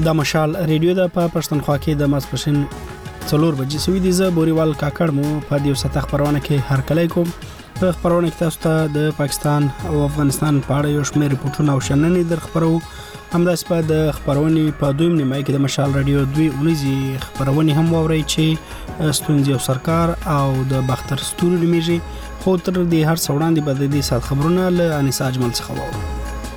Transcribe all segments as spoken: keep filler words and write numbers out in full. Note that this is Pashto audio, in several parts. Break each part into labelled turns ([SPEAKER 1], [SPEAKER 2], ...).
[SPEAKER 1] د مشال ریډیو د په پښتونخوا کې د ماسپښین څلور بجې سوي دي. زه بوريوال کاکړ مو په دې سطح خبرونه کې هر کله کوم. په خبرونه کې تاسو ته د پاکستان او افغانستان په اړه یو شمېر ریپورتونه او شننې در خبرو. همداسې په د خبرونې په دویم نیمه کې د مشال رادیو دوی اونیزي خبرونه هم ووري چې ستونزې او سرکار او د بختر ستوري نمیږي. خو تر دې هر څه وړاندې به د دې سات خبرونه له انیسا اجمل څخه وورو.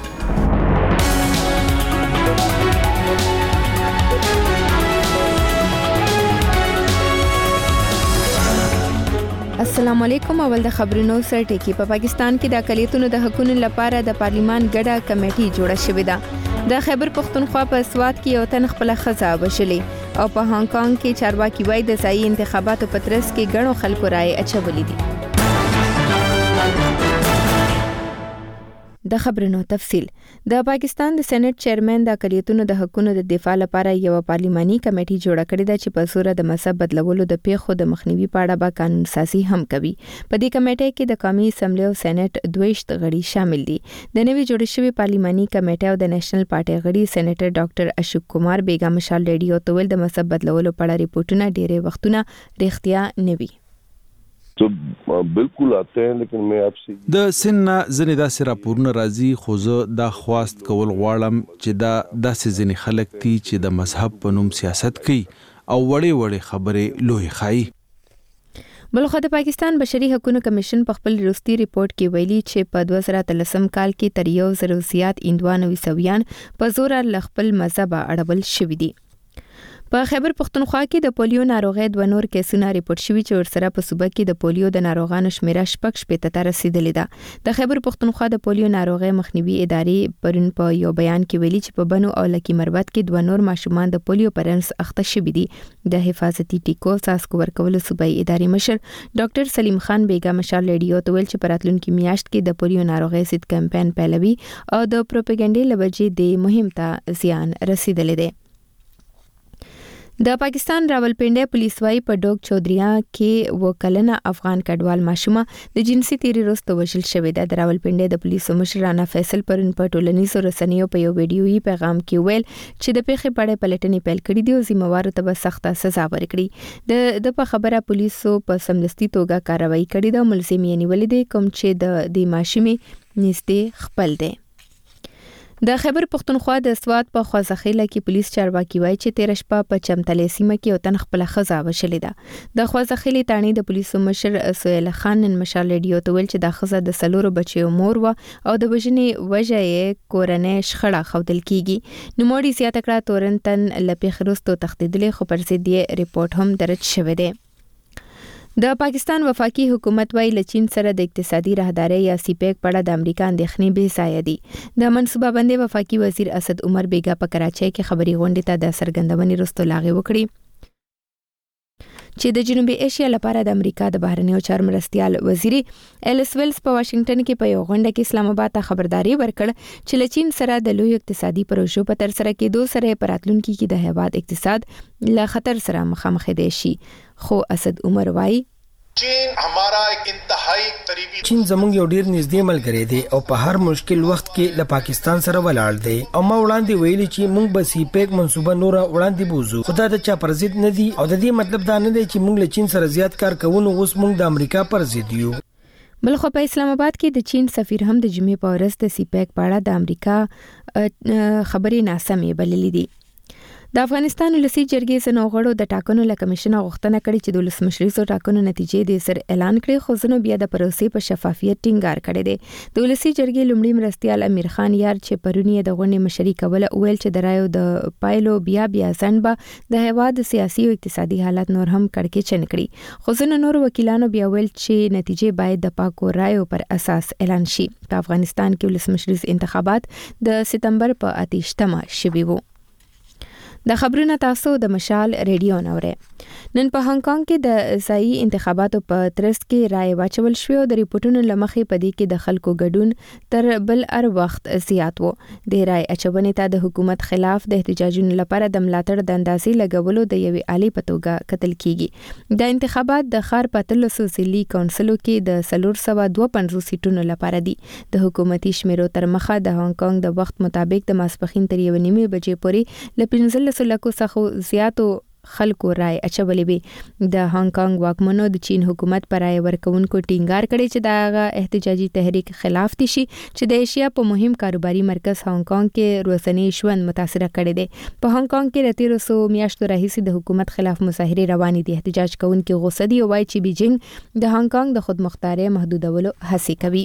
[SPEAKER 2] السلام علیکم. اول د خبرونو سره ټکی. په پاکستان کې د اقلیتونو د حقوقو لپاره د پارلیمان ګډه کمیټه جوړه شوې ده. د خیبر پختونخوا په سوات کې یو تن خپل خزا وشلې او په هانګ کانګ کې چارواکي وایي د ځایي انتخاباتو په ترڅ کې ګڼو خلکو رائے اچولې دي. د خبرونو تفصیل. د پاکستان د سېنات چیرمن د اقلیتونو د حقوقو د دفاع لپاره یو پارلیماني کمیټه جوړه کړې ده چې په صورت د مذهب بدلولو د پیښو د مخنیوي په اړه به قانون سازي هم کوي. په دې کمیټه کې د قومي اسمبلی او سېنات دویشت غړي شامل دي. د نوې جوړې شوې پارلیماني کمیټه او د نېشنل پارټي غړي سېنیټر ډاکټر اشوک کمار بیگا مشال ریډیو ته ویل د مذهب بدلولو په اړه ریپورتونه ډېرې وختونه رښتیا نه وي.
[SPEAKER 3] تو بالکل آتے ہیں لیکن میں آپ سے
[SPEAKER 4] د سننا زنی داسې راپورونه راځي خو زه دا خواست کول غواړم چې دا داسې ځینې خلک دي چې د مذهب په نوم سیاست کوي او وړې وړې خبرې لوی خایي.
[SPEAKER 2] بلخو د پاکستان بشري حقوقو کمیشن په خپل وروستي ریپورت کې ویلي چې په دوه زره اتلسم کال کې تر یو زر زیات هندوان او عیسویان په زور له خپل مذهب اړول شوي دي. په خیبر پختونخوا کې د پولیو ناروغي دوه نور کیسونه ریپورت شوي چې ورسره په صوبه کې د پولیو د ناروغانو شمیره شپږ شپېته ته رسیدلې ده. د خیبر پختونخوا د پولیو ناروغي مخنیوي ادارې پرون په یو بیان کې ویلي چې په بنو او لکی مربت کې دوه نور ماشومان د پولیو پر رنس اخته شوي دي. د حفاظتي ټیکو ساسکو ورکول صوبایي ادارې مشر ډاکټر سلیم خان بیگا مشال ریډیو ته ویل چې په راتلونکي میاشت کې د پولیو ناروغي ضد کمپاین پیلوي او د پروپاګاندا لوجې د مهم ته زیان رسیدلې ده. د پاکستان راولپنډي پولیس وايي په ډوک چودریا کې وکلنه افغان کډوال ماشومه د جنسي تیری وروسته وژل شوې ده. د راولپنډي د پولیسو مشر رانا فیصل پرون په ټولنیزو رسنیو په یو ویډیويي پیغام کې ویل چې د پیښې په اړه پلټنې پیل کړې دي او ذمہوارو ته به سخته سزا ورکړي. د د په خبره پولیسو په سمدستي توګه کاروایی کړې ده او ملزم یې نیولې دي کوم چې د دې ماشومې نږدې خپل دی. د خیبر پختونخوا د سوات په خوازخیله کې پولیس چارواکي وایي چې تیر شپه په چمتلې سیمه کې یو تن خپل خزا وشلې ده. د خوازخیلې تانی د پولیسو مشر سهیل خان نن مشال ریډیو ته ویل چې د خزا د سلورو بچیو مور و او د وژنې وجه یې کورنۍ شخړه ښودل کیږي. نوموړي زیاته کړه تورنتن لپیخ وروسته تښتېدلې خو پر ضد یې ریپورت هم درج شوی دی. د پاکستان وفاقي حکومت وايي له چین سره د اقتصادي راهدارۍ یا سیپیک په اړه د امریکا اندېښنې بې ځایه دي. د منصوبه بندۍ وفاقي وزیر اسد عمر بیگا په کراچۍ کې خبري غونډې ته د څرګندونې وروسته لاغې وکړې چې د جنوبي ایشیا لپاره د امریکا د بهرنیو چارو مرستیال وزیر الیس ویلز په واشنگټن کې په یو غونډه کې اسلام آباد ته خبرداري ورکړه چې له چین سره د لوی اقتصادي پروژو په تر سره کېدو سره په راتلونکي کې د هیواد اقتصاد له خطر سره مخامخ دی شي. خو اسد عمر وايي
[SPEAKER 5] چین ہمارا ایک انتہائی قریبی
[SPEAKER 6] چین زموږ یو ډیر نږدې ملګری دی او په هر مشکل وخت کې له پاکستان سره ولاړ دی او ما وړاندې ویلي چې موږ به سی پیک منصوبه نور وړاندې بوزو. خدا د چا پر ضد نه دی او د دې مطلب دا نه دی چې موږ له چین سره زیات کار کوو نو اوس موږ د امریکا پر ضد یو.
[SPEAKER 2] بلخو په اسلام آباد کې د چین سفیر هم د جمعې په ورځ د سی پیک په اړه د امریکا خبرې ناسمې بللې دي. د افغانستان ولسی جرګې ځینو غړو د ټاکنو له کمیشن غوښتنه کړې چې د ولسمشریزو ټاکنو نتیجې د سر اعلان کړي خو ځینو بیا د پروسې په شفافیت ټینګار کړی دی. د ولسی جرګې لومړي مرستیال امیر خان یار چې پرونی د غونډې مشري کوله ویل چې د رایو د پایلو بیا بیا ځنبه د هیواد سیاسي او اقتصادي حالت نور هم کړکېچن کړي. خو ځینو نور وکیلانو بیا ویل چې نتیجې باید د پاکو رایو پر اساس اعلان شي. په افغانستان کې ولسمشریز انتخابات د سپتمبر په اتهشتمه شوي وو. د خبرونه تاسو د مشال ریډیو نوري. نن په هانګ کانګ کې د ځایي انتخاباتو په ترڅ کې رائے واچول شو. د ریپورتونو لمخې پدې کې د خلکو ګډون تر بل ار وخت زیات وو. د رائے اچونې ته د حکومت خلاف د احتجاجونو لپاره د ملاتړ د اندازې لګولو د یوې عالی پتوګه قتل کیږي. د انتخابات د خار پتلسو ضلعي کونسلو کې د سلور سوا دوه پنځوس سیټونو لپاره دي. د حکومتي شمیرو تر مخه د هانګ کانګ د وخت مطابق د ماسپخین تر یو نیمه بجې پورې ل پنځلس لکو څخه زیاتو خلکو رائے اچولې وي. د هانګ کانګ واکمنو د چین حکومت پر رائے ورکونکو ټینګار کړي چې دا احتجاجي تحریک خلاف دي شي چې د ایشیا په مهم کاروباري مرکز هانګ کانګ کې روزنی ژوند متاثر کړي دي. په هانګ کانګ کې راتیر سو میاشتو راهیسې د حکومت خلاف مظاهره روانې دي. احتجاج کوونکي غوسه دي او وايي چې بیجینګ د هانګ کانګ د خودمختارۍ محدودولو هڅه کوي.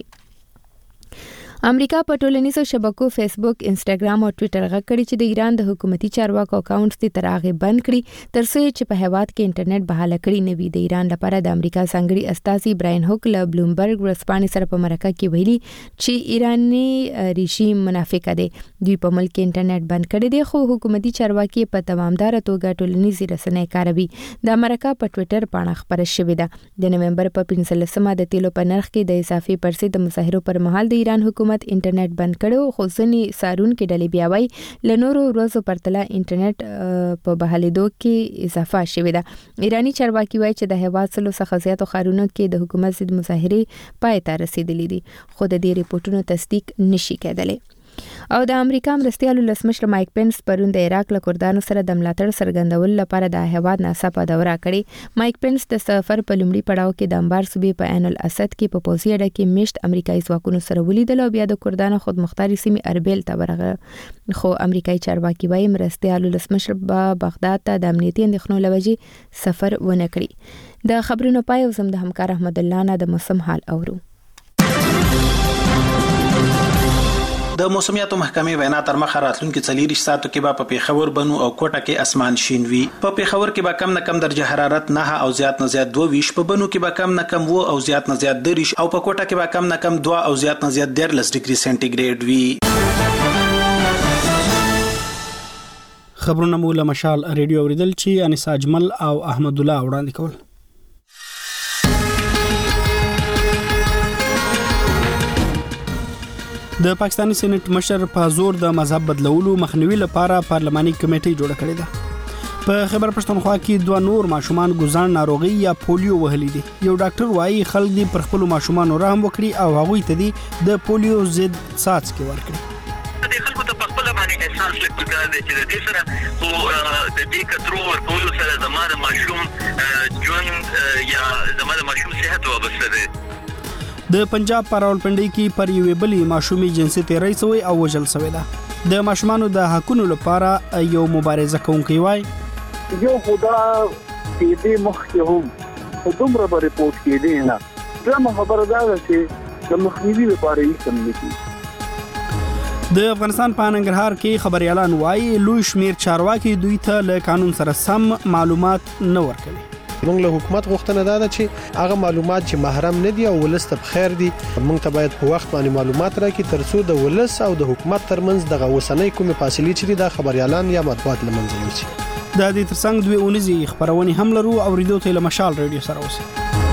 [SPEAKER 2] امریکا په ټولنیزو شبکو فیسبوک، انسټاګرام او ټوئیټر غږ کړي چې د ایران د حکومتي چارواکو اکاونټس دې تر هغه بند کړي تر څو چې په هیواد کې انټرنیټ بحاله کړي نه وي. د ایران لپاره د امریکا ځانګړي استازي برایان هوک له بلومبرګ ورځپاڼې سره په مرکه کې ویلي چې ایراني رژیم منافق دی. دوی په ملک کې انټرنیټ بند کړي دي خو حکومتي چارواکي په دوامدار توګه ټولنیزې رسنۍ کاروي. د امریکا په ټوئیټر باندې خبره شوې ده د نومبر په پنځلسمه د تیلو په نرخ کې د اضافي پرسې د مظاهرو پر مهال د ایران حکومت انټرنیټ بند کړو خو ځینې سارون کې ډلې بیا وایي له نورو ورځو پرتله انټرنیټ په بحالېدو کې اضافه شوې ده. ایرانی چارواکي وایي چې د هیواد سلو څخه زیاتو ښارونو کې د حکومت ضد مظاهرې پای ته رسیدلې دي خو د دې ریپورتونو تصدیق نشي کېدلی. او د امریکا مرستیال ولسمشر مایک پنس پرون د عراق له کردانو سره د ملاتړ څرګندولو لپاره د هیواد ناڅاپه دوره کړې. مایک پنس د سفر په لومړي پړاو کې د انبار صوبې په عین الاسد کې په پوځي اډه کې میشت امریکایي ځواکونو سره ولیدل او بیا د کردانو خودمختاري سیمې اربیل ته ورغله. خو امریکایي چارواکي وايي مرستیال ولسمشر به بغداد ته د امنیتي اندېښنو له وجې سفر ونه کړي. د خبرونو پای او زم د همکار احمد الله نه د موسم حال اورو.
[SPEAKER 7] د موسمیاتو محکمې وینا تر مخه راتلونکي څلور ساعتو کې به په پیښور بنو او کوټه کې اسمان شین وي. په پیښور کې به کم نه کم درجه حرارت نه او زیات نه زیات دوه ویش، په بنو کې به کم نه کم و او زیات نه زیات دریش او په کوټه کې به کم نه کم دوه او زیات نه زیات دیرلس ډیګري سنټیګریډ وي.
[SPEAKER 1] خبرونه مو له مشال ریډیو اوریدل چې انیس اجمل او احمد الله وړاندې کول. د پاکستاني سېنات مشر په زور د مذهب بدلولو مخنیوي لپاره پارلماني کمیټه جوړه کړې ده. په خیبر پښتونخوا کې دوه نور ماشومان ګوزان ناروغي یا پولیو وهلي دي. یو ډاکټر وايي خلک دې پر خپل ماشومان رحم وکړي او هغوی ته دې د پولیو ضد څاڅکي ورکړي.
[SPEAKER 8] د خلکو ته په خپل باندې احساس لګول دي چې د دې سره او د دې کترو ورکولو سره زموږ ماشوم ژوند یا زموږ ماشوم صحت وابسته دی.
[SPEAKER 1] د پنجاب په راولپنډي کې پر یوې بلې ماشومي جنسي تیری شوی او وژل شوی ده. د ماشومانو د حقونو لپاره یو مبارزه کوونکی وایي
[SPEAKER 9] یو خدا دې مخکې هم دومره به ریپورټ کېدی نه. دا خبره ده چې د مخنیوي لپاره یې سم نکړي.
[SPEAKER 1] د افغانستان په ننګرهار کې خبريالان وایي لوی شمیر چارواکي دوی ته له قانون سره سم معلومات نه ورکوي.
[SPEAKER 10] موږ له حکومت غوښتنه ده چې هغه معلومات چې محرم نه دي او ولست په خیر دي موږ ته باید په وخت باندې معلومات راکړي ترڅو د ولس او د حکومت ترمنځ د غوسنۍ کومې فاصلې چې د خبريالان یا مطبوعات لمنځه یوسي.
[SPEAKER 1] د دې ترڅنګ دوی اونیزي خبرونه هم لرو او ریډیو ته له مشال ریډیو سره اوسي.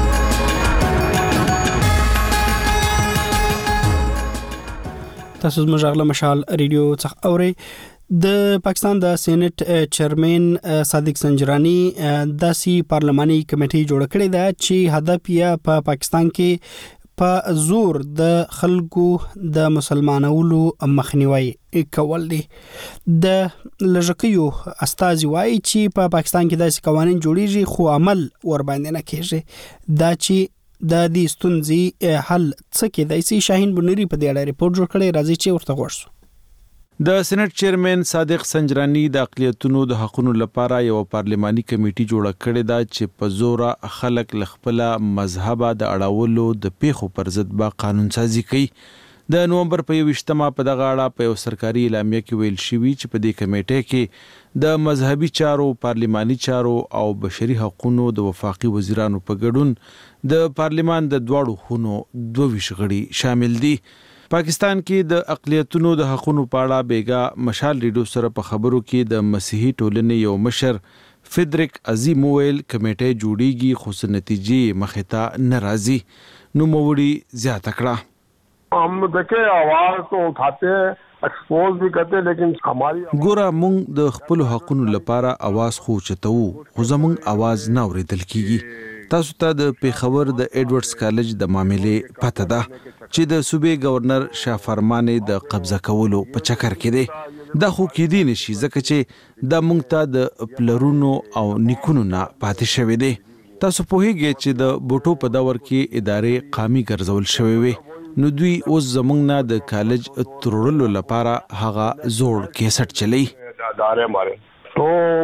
[SPEAKER 1] تاسو زموږ غلا مشال ریډیو څخه اوري. د پاکستان د سېنات چیرمن صادق سنجرانی داسي پارلماني کمیټه جوړ کړې ده چې هدف یې په پاکستان کې په زور د خلکو د مسلمانولو مخنیوي کول دي. د لژکیو استازي وایي چې په پاکستان کې داسې قوانين جوړیږي خو عمل ور باندې نه کیږي. دا چې د دې ستونزې حل څه کېدای شي. شاهین بنيري په دې اړه ریپورت جوړ کړی، راځي چې ورته غوښتو.
[SPEAKER 4] د سېنات چیرمن صادق سنجرانی د اقلیتونو د حقوقو لپاره یو پارلماني کمیټه جوړه کړې ده چې په زور خلک لخپل مذهب د اړولو د پیښو پر ضد به قانون سازي کوي. د نومبر په یوشتمه په دغه اړه په یو سرکاري اعلامیه کې ویل شوی چې په دې کمیټه کې د مذهبي چارو، پارلماني چارو او بشري حقوقو د وفاقي وزیرانو په ګډون د پارلمان د دواړو خونو دوه ویش غړي شامل دي. پاکستان کې د اقلیتونو د حقوقو په اړه بیګا مشال ریډیو سره په خبرو کې د مسیحي ټولنې یو مشر فیدریک عظیم ویل کمیټه جوړیږي خو نتیجې مخې ته ناراضي نو موړي زیاته کړه
[SPEAKER 11] हम देखे आवाज तो उठाते हैं एक्सपोज भी करते लेकिन हमारी
[SPEAKER 4] ګوره مونږ د خپل حقوقو لپاره आवाज خو چتو خو زمونږ आवाज نه اوریدل کیږي تاسو ته د پیښور د ایډورډز کالج د معاملې پته ده چې د صوبې گورنر شاه فرمان د قبضه کولو په چکر کې دی دا خو کې دی نشي ځکه چې د مونږ ته د پلرونو او نیکونو نه پاتې شوی دی تاسو په هیګه چې د بوټو په دور کې ادارې قامي ګرځول شوی وي نو دوی اوس زمونږ نه د کالج ترورلو لپاره هغه زوړ کیسټ چلی
[SPEAKER 11] ادارے ہمارے تو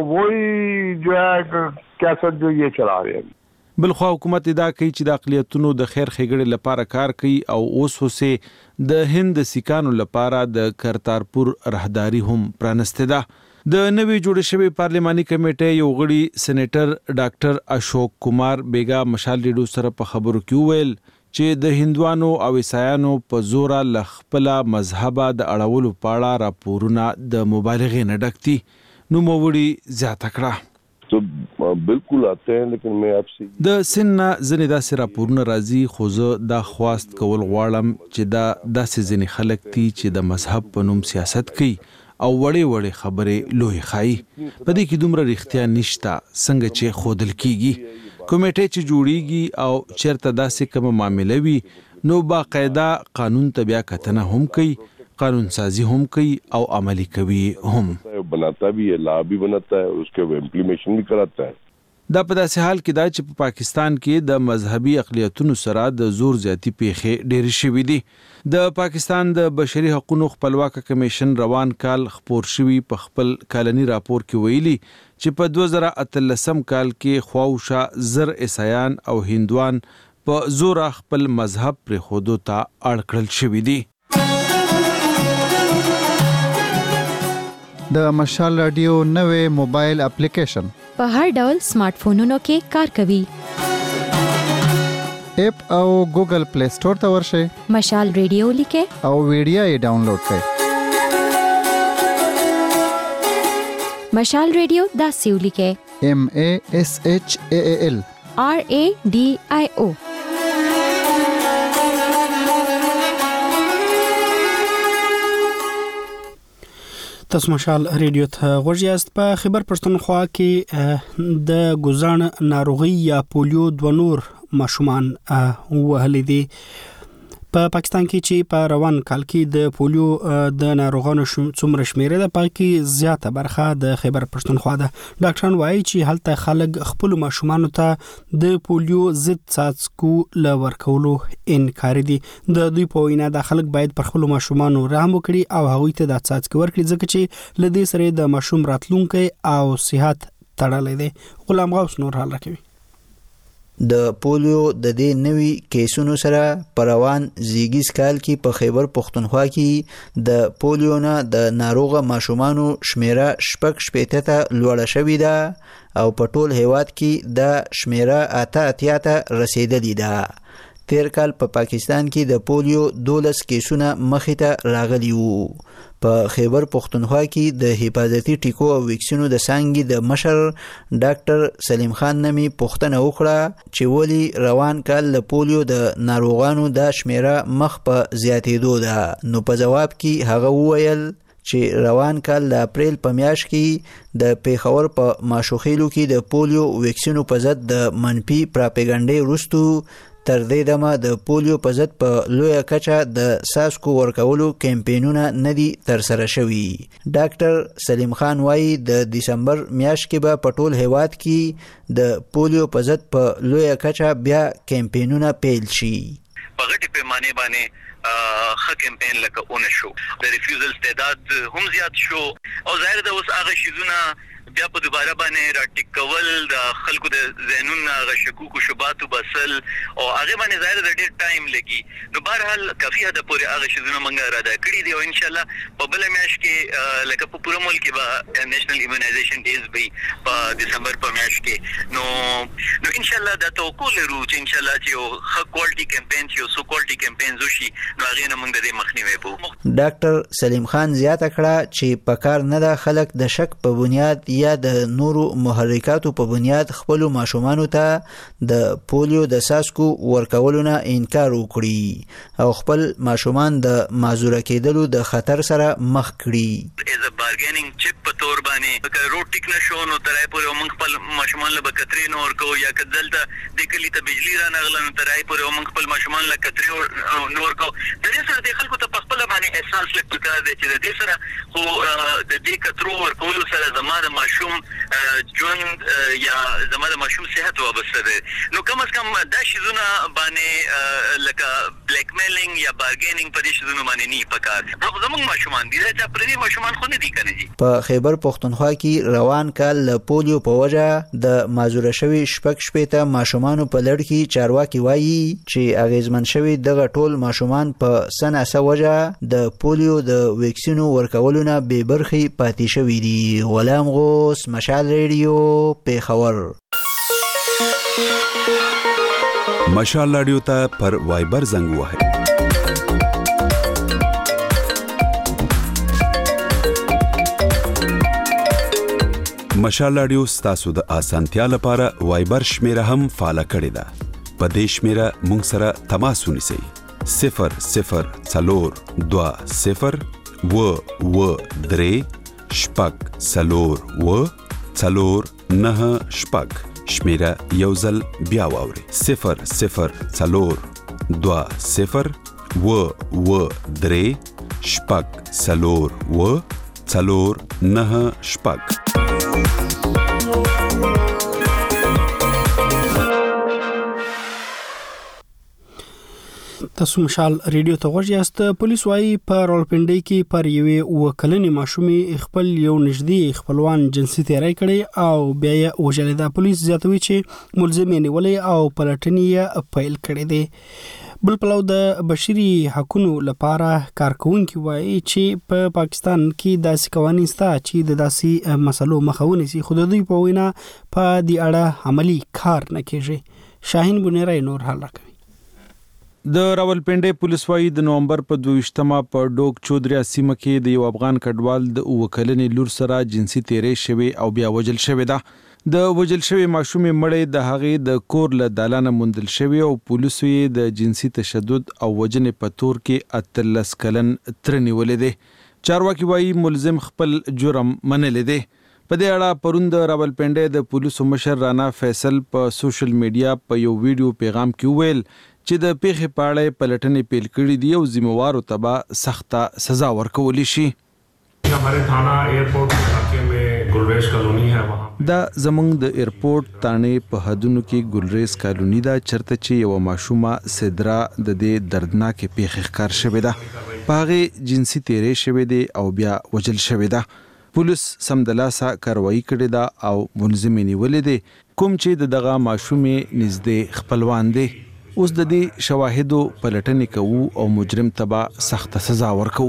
[SPEAKER 11] وہی جو ہے کیسٹ جو یہ چلا رہے ہیں
[SPEAKER 4] بلخوا حکومت ادا کوي چې د اقلیتونو د خیر ښېګړې لپاره کار کوي او اوس هوسه د هند سیکانو لپاره د کرتارپور راهداري هم پرانسته ده د نوې جوړ شوی پارلماني کمیټې یو غړي سېنیټر ډاکټر اشوک کمار بیګا مشال ریډیو سره په خبرو کې ویل چې د هندوانو او عیسایانو په زور له خپل مذهب د اړولو پاړه راپورونه د مبالغې نه ډکتي نو موړي زیاته کړه
[SPEAKER 3] تو بالکل آتے ہیں لیکن میں آپ سے
[SPEAKER 4] د سن زنی داسې راپورونه راځي خو زه دا خواست کول غواړم چې دا داسې ځینې خلک دي چې د مذهب په نوم سیاست کوي او وړې وړې خبرې لوی خای په دې کې دومره رښتیا نشته څنګه چې خودل کیږي کمیټه چې جوړیږي او چیرته داسې کوم معاملې وي نو باقاعده قانون ته بیا کتنه هم کوي قانون سازی هم کوي او عملی کوي هم
[SPEAKER 3] بناتا بھی ہے لا بھی بناتا ہے اس کے امپلیمنٹیشن بھی کراتا ہے
[SPEAKER 4] دا په داسې حال کې دا چې په پاکستان کې د مذهبي اقلیتونو سره د زور زیاتی پیښې ډېرې شوې دي د پاکستان د بشري حقوقو خپلواک کمیشن روان کال خپور شوی په خپل کالني راپور کې ویلي چې په دوه زره اتلسم کال کې خواوشا زر عیسایان او هندوان په زور خپل مذهب پر خودو ته اړ کړل شوی دي
[SPEAKER 12] د مشال رادیو نوې موبایل اپلیکیشن
[SPEAKER 13] په هر ډول سمارټ فونونو کې کار کوي
[SPEAKER 12] اپ او ګوګل پلی سٹور ته ورشئ
[SPEAKER 13] مشال رادیو لیکه
[SPEAKER 12] او ویډیو یې ډاونلوډ کړئ
[SPEAKER 13] مشال رادیو دا سیو لیکه
[SPEAKER 12] M A S H A A L
[SPEAKER 13] R A D I O
[SPEAKER 1] تاسو مشال ریډیو ته غوړیاست په خبر پښتونخوا کې د ګوزان ناروغي یا پولیو د نور ماشومان وهلې دي په پاکستان کې چې په روان کال کې د پولیو د ناروغانو څومره شمیره ده پکې زیاته برخه د خبر پښتونخوا ده ډاکټران وایي چې هلته خلک خپل ماشومان ته د پولیو ضد څاڅکو لور کولو انکار دي د دوی په وینا د خلک باید پر خپل ماشومان رحم وکړي او هغوی ته د څاڅکو ورکړي ځکه چې لدې سره د ماشوم راتلونکي او صحت تړلې دي غلام غوث نور حال راکوي
[SPEAKER 14] د پولیو د دې نوي کیسونو سره پروان زیګیز کال کې په خیبر پښتونخوا کې د پولیو نه د ناروغه ماشومانو شمیره شپږ شپېته ته لوړه شوې ده او په ټول هیواد کې د شمیره اته اتیا ته رسیدلې ده تیر کال په پا پاکستان کې د پولیو دولس کیسونه مخې ته راغلي وو په خیبر پښتونخوا کې د حفاظتي ټیکو او ویکسینو د څانګې د مشر ډاکټر سلیم خان نمی پوښتنه وکړه چې ولی روان کال له پولیو د ناروغانو د شمیره مخ په زیاتېدو ده نو په جواب کې هغه وویل چې روان کال د اپریل په میاشت کې د پیښور په ماشوخیلو کې د پولیو ویکسینو په ضد د منفي پراپګاندا وروستو تر دې دمه د پولیو په ضد په لویه کچه د ساسکو ورکولو کمپینونه ندي تر سره شوي ډاکټر سلیم خان وایي د دسمبر میاشت کې به په ټول هیواد کې د پولیو په ضد په لویه کچه بیا کمپینونه پیل شي
[SPEAKER 8] په غټي پیمانه باندې خ کمپین لکه اون شو د ریفیوزل تعداد هم زیات شو او ظاهر ده اوس هغه شیزونه بیا په دوباره باندې راټیکول د خلکو د ذهنونو غشکوکو شوباتو بسل او هغه باندې ظاهر د ډیر ټایم لګي. نو بهرحال کافي حد پورې هغه شذونه موږ را ده کړی دی او ان شاء الله په بل میاشت کې لکه په پوره ملک کې به نېشنل ایمونایزیشن ډیز وي په دسمبر په میاشت کې. نو نو ان شاء الله دا توقع لرو چې ان شاء الله چې یو ښه کوالټي کمپاین چې یو سو کوالټي کمپاین وشي نو هغه نه موږ د دې مخنیوي کوو.
[SPEAKER 14] ډاکټر سلیم خان زیاته کړه چې پکار نه ده خلک د شک په بنیاد یا د نورو محرکاتو په بنیاد خپل ماشومان ته د پولیو د ساسکو ورکولو نه انکار وکړي او خپل ماشومان د معذوره کېدلو د خطر سره مخ کړي.
[SPEAKER 8] از ا بارګینینګ چپ په تور باندې که روټ ټیک نشو نو ترای پورې موږ خپل ماشومان له کترې نور کو یا کدلته د کلی ته بجلی را نغله نو ترای پورې موږ خپل ماشومان له کترې نور کو. د دې سره د خلکو ته په خپل باندې احساس لکه پکار دی چې د دې سره خو د دې کترو ورکولو سره زموږ د ماشوم ژوند یا زموږ د ماشوم صحت وابسته دی. نو کم از کم دا شیزونه باندې لکه بلیک میلینګ یا بارګینینګ په دې شیزونه باندې نه پکار. هغه زموږ ماشومان دي چې پرې ماشومان خو نه دي کنه جی.
[SPEAKER 14] په خیبر پختونخوا کې روان کال له پولیو په وجه د معذوره شوی شپږ شپېته ماشومانو په لړ کې چارواکي وایي چې اغیزمن شوی دغه ټول ماشومان په سناسه وجه د پولیو د ویکسینو ورکولو نه بې برخې پاتې شوي دي. غلام غوث، مشال ریډیو، پیښور.
[SPEAKER 15] مشال رادیو ته پر وایبر زنګ وهئ. مشال رادیو ستاسو د اسانتیا لپاره وایبر شمیره هم فعال کړی ده. په دې شمیره مونږ سره تماس ونیسئ. صفر صفر څلور دوه صفر و و درې شپږ څلور و څلور نه شپږ. شمیره یو ځل بیا واورئ. صفر صفر څلور دوه صفر و و درې شپږ څلور و څلور نه شپږ.
[SPEAKER 1] تاسو مشال ریډیو ته غوږ یاست. پولیس وايي په راولپنډۍ کې پر یوې وکلنې ماشومې خپل یو نږدې خپلوان جنسي تیری کړي او بیا یې وژلې ده. پولیس زیاتوي چې ملزم یې نیولې او پلټنې یې پیل کړې ده. بل پلو د بشري حقوقو لپاره کارکونکي وايي چې په پا پاکستان کې داسې قوانين شته چې د داسې مسلو مخه ونیسي خو د دوی په وینا په دې اړه عملی کار نه کیږي. شاهین بنيرای نور حال راکوي.
[SPEAKER 4] د راولپنډۍ پولیس وايي د نومبر په دویشتمه په ډوک چودریا سیمه کې د یو افغان کډوال د وکلنې لور سره جنسي تیری شوی او بیا وجل شوی ده. د وجل شوی ماشومې مړې د هغې د کور له دالانه موندل شوی او پولیسو یې د جنسي تشدد او وجنې په تور کې اتلس کلن تر نیولې ده. چارواکي وايي ملزم خپل جرم منلی دی. په دې اړه پرون د راولپنډۍ د پولیسو مشر رانا فیصل په سوشل میډیا په یو ویډیو پیغام کې ویل چې د پیښې په اړه پلټنې پیل کړې دي او ذمہوارو ته به سخته سزا ورکول شي.
[SPEAKER 16] हमारे थाना एयरपोर्ट इलाके में गुलरेज कॉलोनी है वहाँ
[SPEAKER 4] دا زمونږ د ایرپورټ تانې په حدونو کې ګلریز کالونی دا چرته چې یو ماشومه سدرا د دې دردناک پیښې ښکار شوې ده. په هغې جنسي تیری شوې دی او بیا وجل شوې ده. پولیس سمدلاسه کاروایی کړې ده او ملزم نیولې دی کوم چې د دغه ماشومې نږدې خپلوان دی. اوس د دې شواهدو پلټنې کوو او مجرم ته به سخته سزا ورکوو.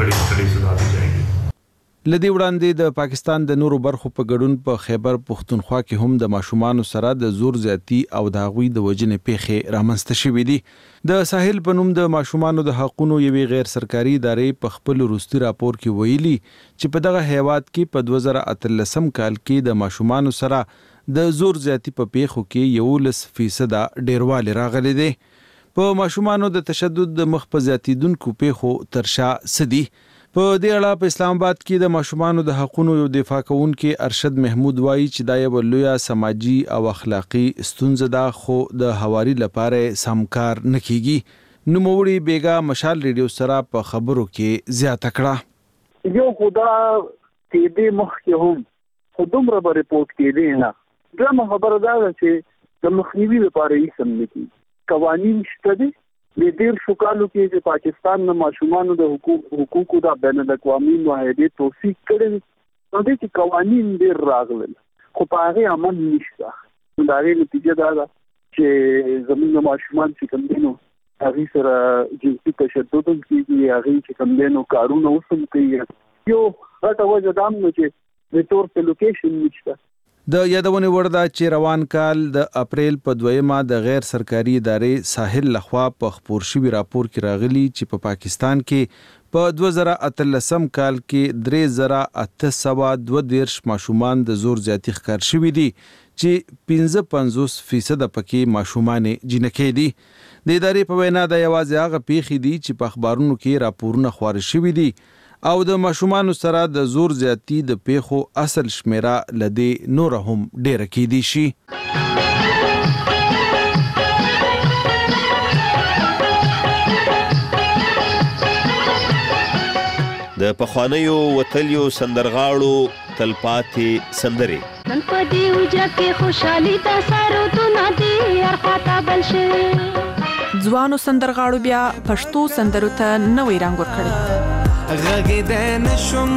[SPEAKER 4] لدی وړاندې د پاکستان د نورو برخو په ګډون په خیبر پختونخوا کې هم د ماشومانو سره د زور زیاتی او د هغوی د وجنې پیښې رامنځته شوې دي. د ساحل په نوم د ماشومانو د حقوقو یوې غیر سرکاري ادارې په خپل وروستي راپور کې ویلي چې په دغه هیواد کې په دوه زره اتلسم کال کې د ماشومانو سره د زور زیاتی په پیښو کې یولس فیصد ډیروالی راغلی دی. په ماشومانو د تشدد د مخ په زیاتیدونکو پیښو ترشا سدي. په دې اړه په اسلام آباد کې د ماشومانو د حقوقو یو دفاع کوونکي ارشد محمود وایي چې دا یو لویه سماجی او اخلاقی ستونزه ده خو د هواري لپاره سمکار نه کیږي. نوموړي بیګا مشال ریډیو سره په خبرو کې زیاته کړه.
[SPEAKER 9] یو خدا کې دې مخ کې هم خودم را ریپورت کې دي نه دغه خبره ده چې د مخنیوي لپاره یې سم نکي قوانين شته دي. د ډیر شکالو کې چې پاکستان د ماشومانو د حقوق حقوقو د بین الاقوامي معاهدې توثیق کړي نو د چې قوانین ډیر راغلل خو په هغه عمل نشته. دا غي نتیجه دا ده چې زموږ ماشومان چې کوم دینو هغه سره جنسي تشدد کیږي، هغه چې کوم دینو کارونه وسم کوي. یو غټه وجه دا هم چې د تور په لوکیشن نشته.
[SPEAKER 4] د یادونه ورده چې روان کال د اپریل په دویمه د غیر سرکاري ادارې ساحل لخوا په خبر شوی راپور کې راغلی چې په پا پاکستان کې په دوه زره اتلسم کال کې درې زره اته سوه دوه دیرش ماشومان د زور زیاتی ښکار شوي دي چې پنځه پنځوس فیصد پکې ماشومان جنکې دي. د ادارې په وینا د یوازې هغه پیښې دي چې په اخبارونو کې راپورونه خپاره شوي دي او د ماشومان سره د زور زیاتی د پیښو اصل شمیره لدی نور هم ډیره کېدی شي.
[SPEAKER 17] د پخوانیو وتلیو سندرغاړو تلپاتې سندري
[SPEAKER 18] نن په دې وجه کې خوشحالي دا سارو تو ندی ارخاته بل شي.
[SPEAKER 19] ځوانو سندرغاړو بیا پښتو سندرو ته نوې رنګ ورکړی.
[SPEAKER 20] غږ د نشم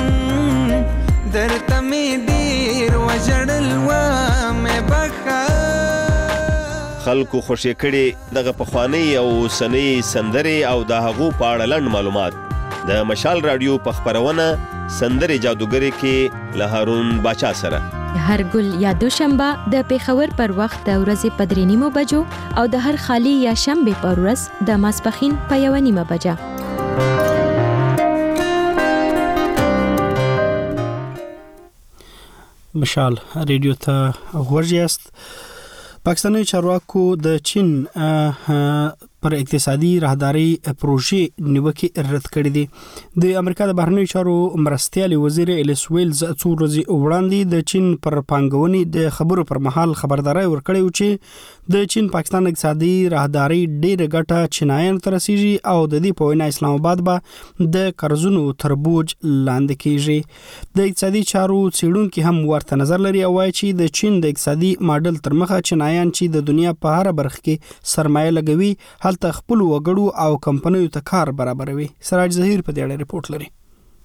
[SPEAKER 20] درته مې ډېر وژړل و مې بخښه.
[SPEAKER 17] خلکو خوشې کړي دغه پخوانۍ او اوسنۍ سندرې او د هغو په اړه لنډ معلومات د مشال رادیو په خپرونه سندرې جادوګرې کې له هارون باچا سره.
[SPEAKER 13] هر ګل یا دوشنبه د پیښور پر وخت د ورځې په درې نیمو بجو او د هر خالی یا شنبه پر ورځ د ماسپښین په یوه نیمه بجه.
[SPEAKER 1] مشال ریډیو ته غوږ یاست. پاکستاني چارواکو د چین پر اقتصادي راهداري پروژې نیوکې رد کړې دي. د امریکا د بهرنیو چارو مرستیال وزیر الیس ویلز څو ورځې وړاندې د چین پر پانګونې د خبرو پر مهال خبرداري ورکړې و چې د چین پاکستان اقتصادي راهداري ډېره ګټه چینایانو ته رسیږي او د دې په وینا اسلام آباد به د قرضونو تر بوج لاندې کیږي. د اقتصادي چارو څېړونکي هم ورته نظر لري او وايي چې د چین د اقتصادي ماډل تر مخه چینایان چې د دنیا په هر برخه کې سرمایه لګوي هلته خپل وګړو او کمپنیو ته کار برابروي. سراج ظهیر په دې اړه ریپورت لري.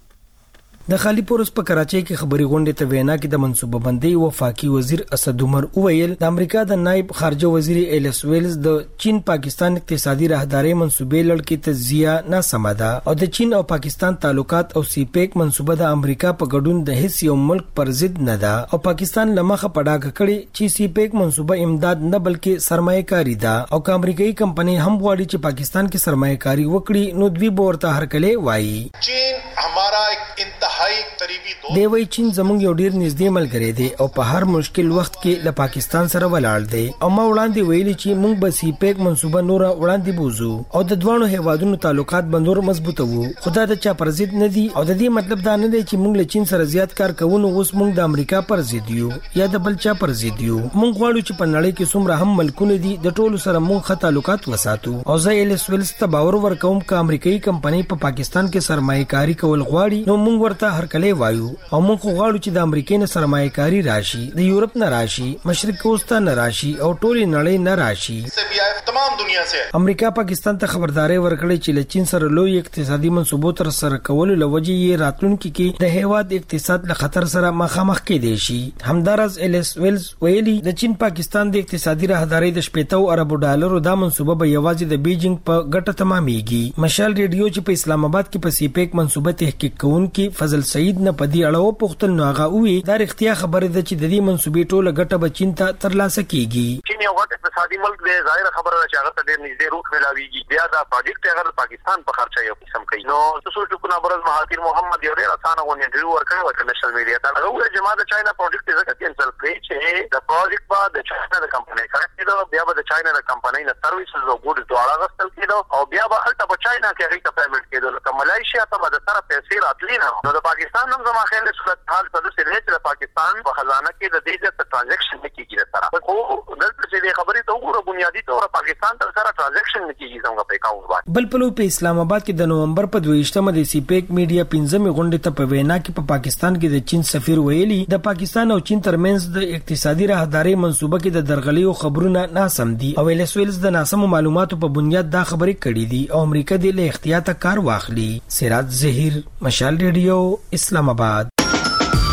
[SPEAKER 6] د خالی پورس په کراچۍ کې خبري غونډې ته وینا کې د منصوبه بندۍ وفاقي وزیر اسد عمر وویل د امریکا د نائب خارجه وزیر الیس ویلز د چین پاکستان اقتصادي راهداري منصوبې لړ کې تجزیه ناسمه ده او د چین او پاکستان تعلقات او سی پیک منصوبه د امریکا په ګډون د هیڅ یو ملک پر ضد نه ده او پاکستان لمخه پډاګه کړي چې سی پیک منصوبه امداد نه بلکې سرمایه‌کاري ده او که امریکایي کمپنۍ هم غواړي چې پاکستان کې سرمایه‌کاري وکړي نو دوی به ورته هرکلی وایي.
[SPEAKER 5] چین हमारा एक इंतहाई करीबी दोस्त
[SPEAKER 6] دی وی چین زموږ یو ډیر نږدې ملګری دی او په هر مشکل وخت کې له پاکستان سره ولاړ دی او ما وړاندې ویلي چې موږ به سی پیک منصوبه نور وړاندې بوزو او د دوه هیوادونو تعلقات بندور مضبوطو. خدا د چا پر ضد نه دی او د دې مطلب دا نه دی چې موږ له چین سره زیات کار کوو نو اوس موږ د امریکا پر ضد یو یا د بل چا پر ضد یو. موږ غواړو چې په نړۍ کې څومره هم ملکونه دي د ټولو سره موږ ښه تعلقات وساتو او زه الیس ویلز ته باور ورکوم چې امریکایي کمپنۍ په پاکستان کې سرمایه‌کاري کول غواړي نو موږ ورته هرکلی وایو او موږ غواړو چې د امریکای نه سرمایه‌کاري راشي، د یورپ نه راشي، مشرق وسطا نه راشي او ټولې نړۍ نه راشي.
[SPEAKER 5] تمام دنیا سے
[SPEAKER 6] امریکا پاکستان ته خبرداري ورکړې چې له چین سره لوی اقتصادي منصوبو تر سره کولو لوجې یې راتلونکي کې د هیواد اقتصاد له خطر سره مخامخ کېدی شي. همدارز الیس ویلز ویلي د چین پاکستان د اقتصادي راهداري د شپږ اربو ډالرو د منصوبه به یوازې د بیجینګ په ګټه تمامېږي. مشال ریډیو چې په اسلام آباد کې په سی پیک منصوبه تحقیق کوونکي فضل سعید نه پدی اړه پوښتنه نو هغه وی دا اختیار خبره ده چې د دې منصوبې ټوله ګټه به چین ته ترلاسه کیږي.
[SPEAKER 21] چین یو غټ اقتصادي ملک دی، ظاهر خبره ده چې هغه ته ډېر نږدې روح ملاويږي. بیا دا پروجیکټ هغه پاکستان په خرچه یو قسم کوي. نو تاسو چې کو نبرز مهاتیر محمد یو ډېر اسانه غونډه انټرویو ورکړی و په نېشنل میډیا ته. هغه ویل چې ما د چاینا پروجیکټ ځکه کینسل کړی چې د پروجیکټ په د چاینا د کمپنۍ سره کېدو، بیا به د چاینا د کمپنۍ نه سرویسز او ګوډز دواړه غوښتل کېدو او بیا به هلته په چاینا کې هغې ته پیمنټ کېدو. لکه ملایشیا ته به د سره پیسې راتلې نه. نو د پاکستان هم زما خیال دی صورت حال په داسې دی چې د پاکستان په خزانه کې د دې ځای ټرانزیکشن نه کېږي د سره. خو دلته چې دې خبرې ته وګوره بنیادي طور پاکستان تر سره ټرانزیکشن نه کېږي زموږ په اکاونټ باندې.
[SPEAKER 6] بل پلو په اسلام آباد کې د نومبر په دویشتمه د سی پیک میډیا پنځمې غونډې ته په وینا کې په پاکستان کې د چین سفیر ویلي د پاکستان او چین ترمنځ د اقتصادي راهداري منصوبه کې د درغلیو خبرونه ناسم دي او الیس ویلز د ناسمو معلوماتو په بنیاد دا خبرې کړې دي او امریکا دې له احتیاطه کار واخلي. سراج ظهیر، مشال ریډیو، اسلام آباد.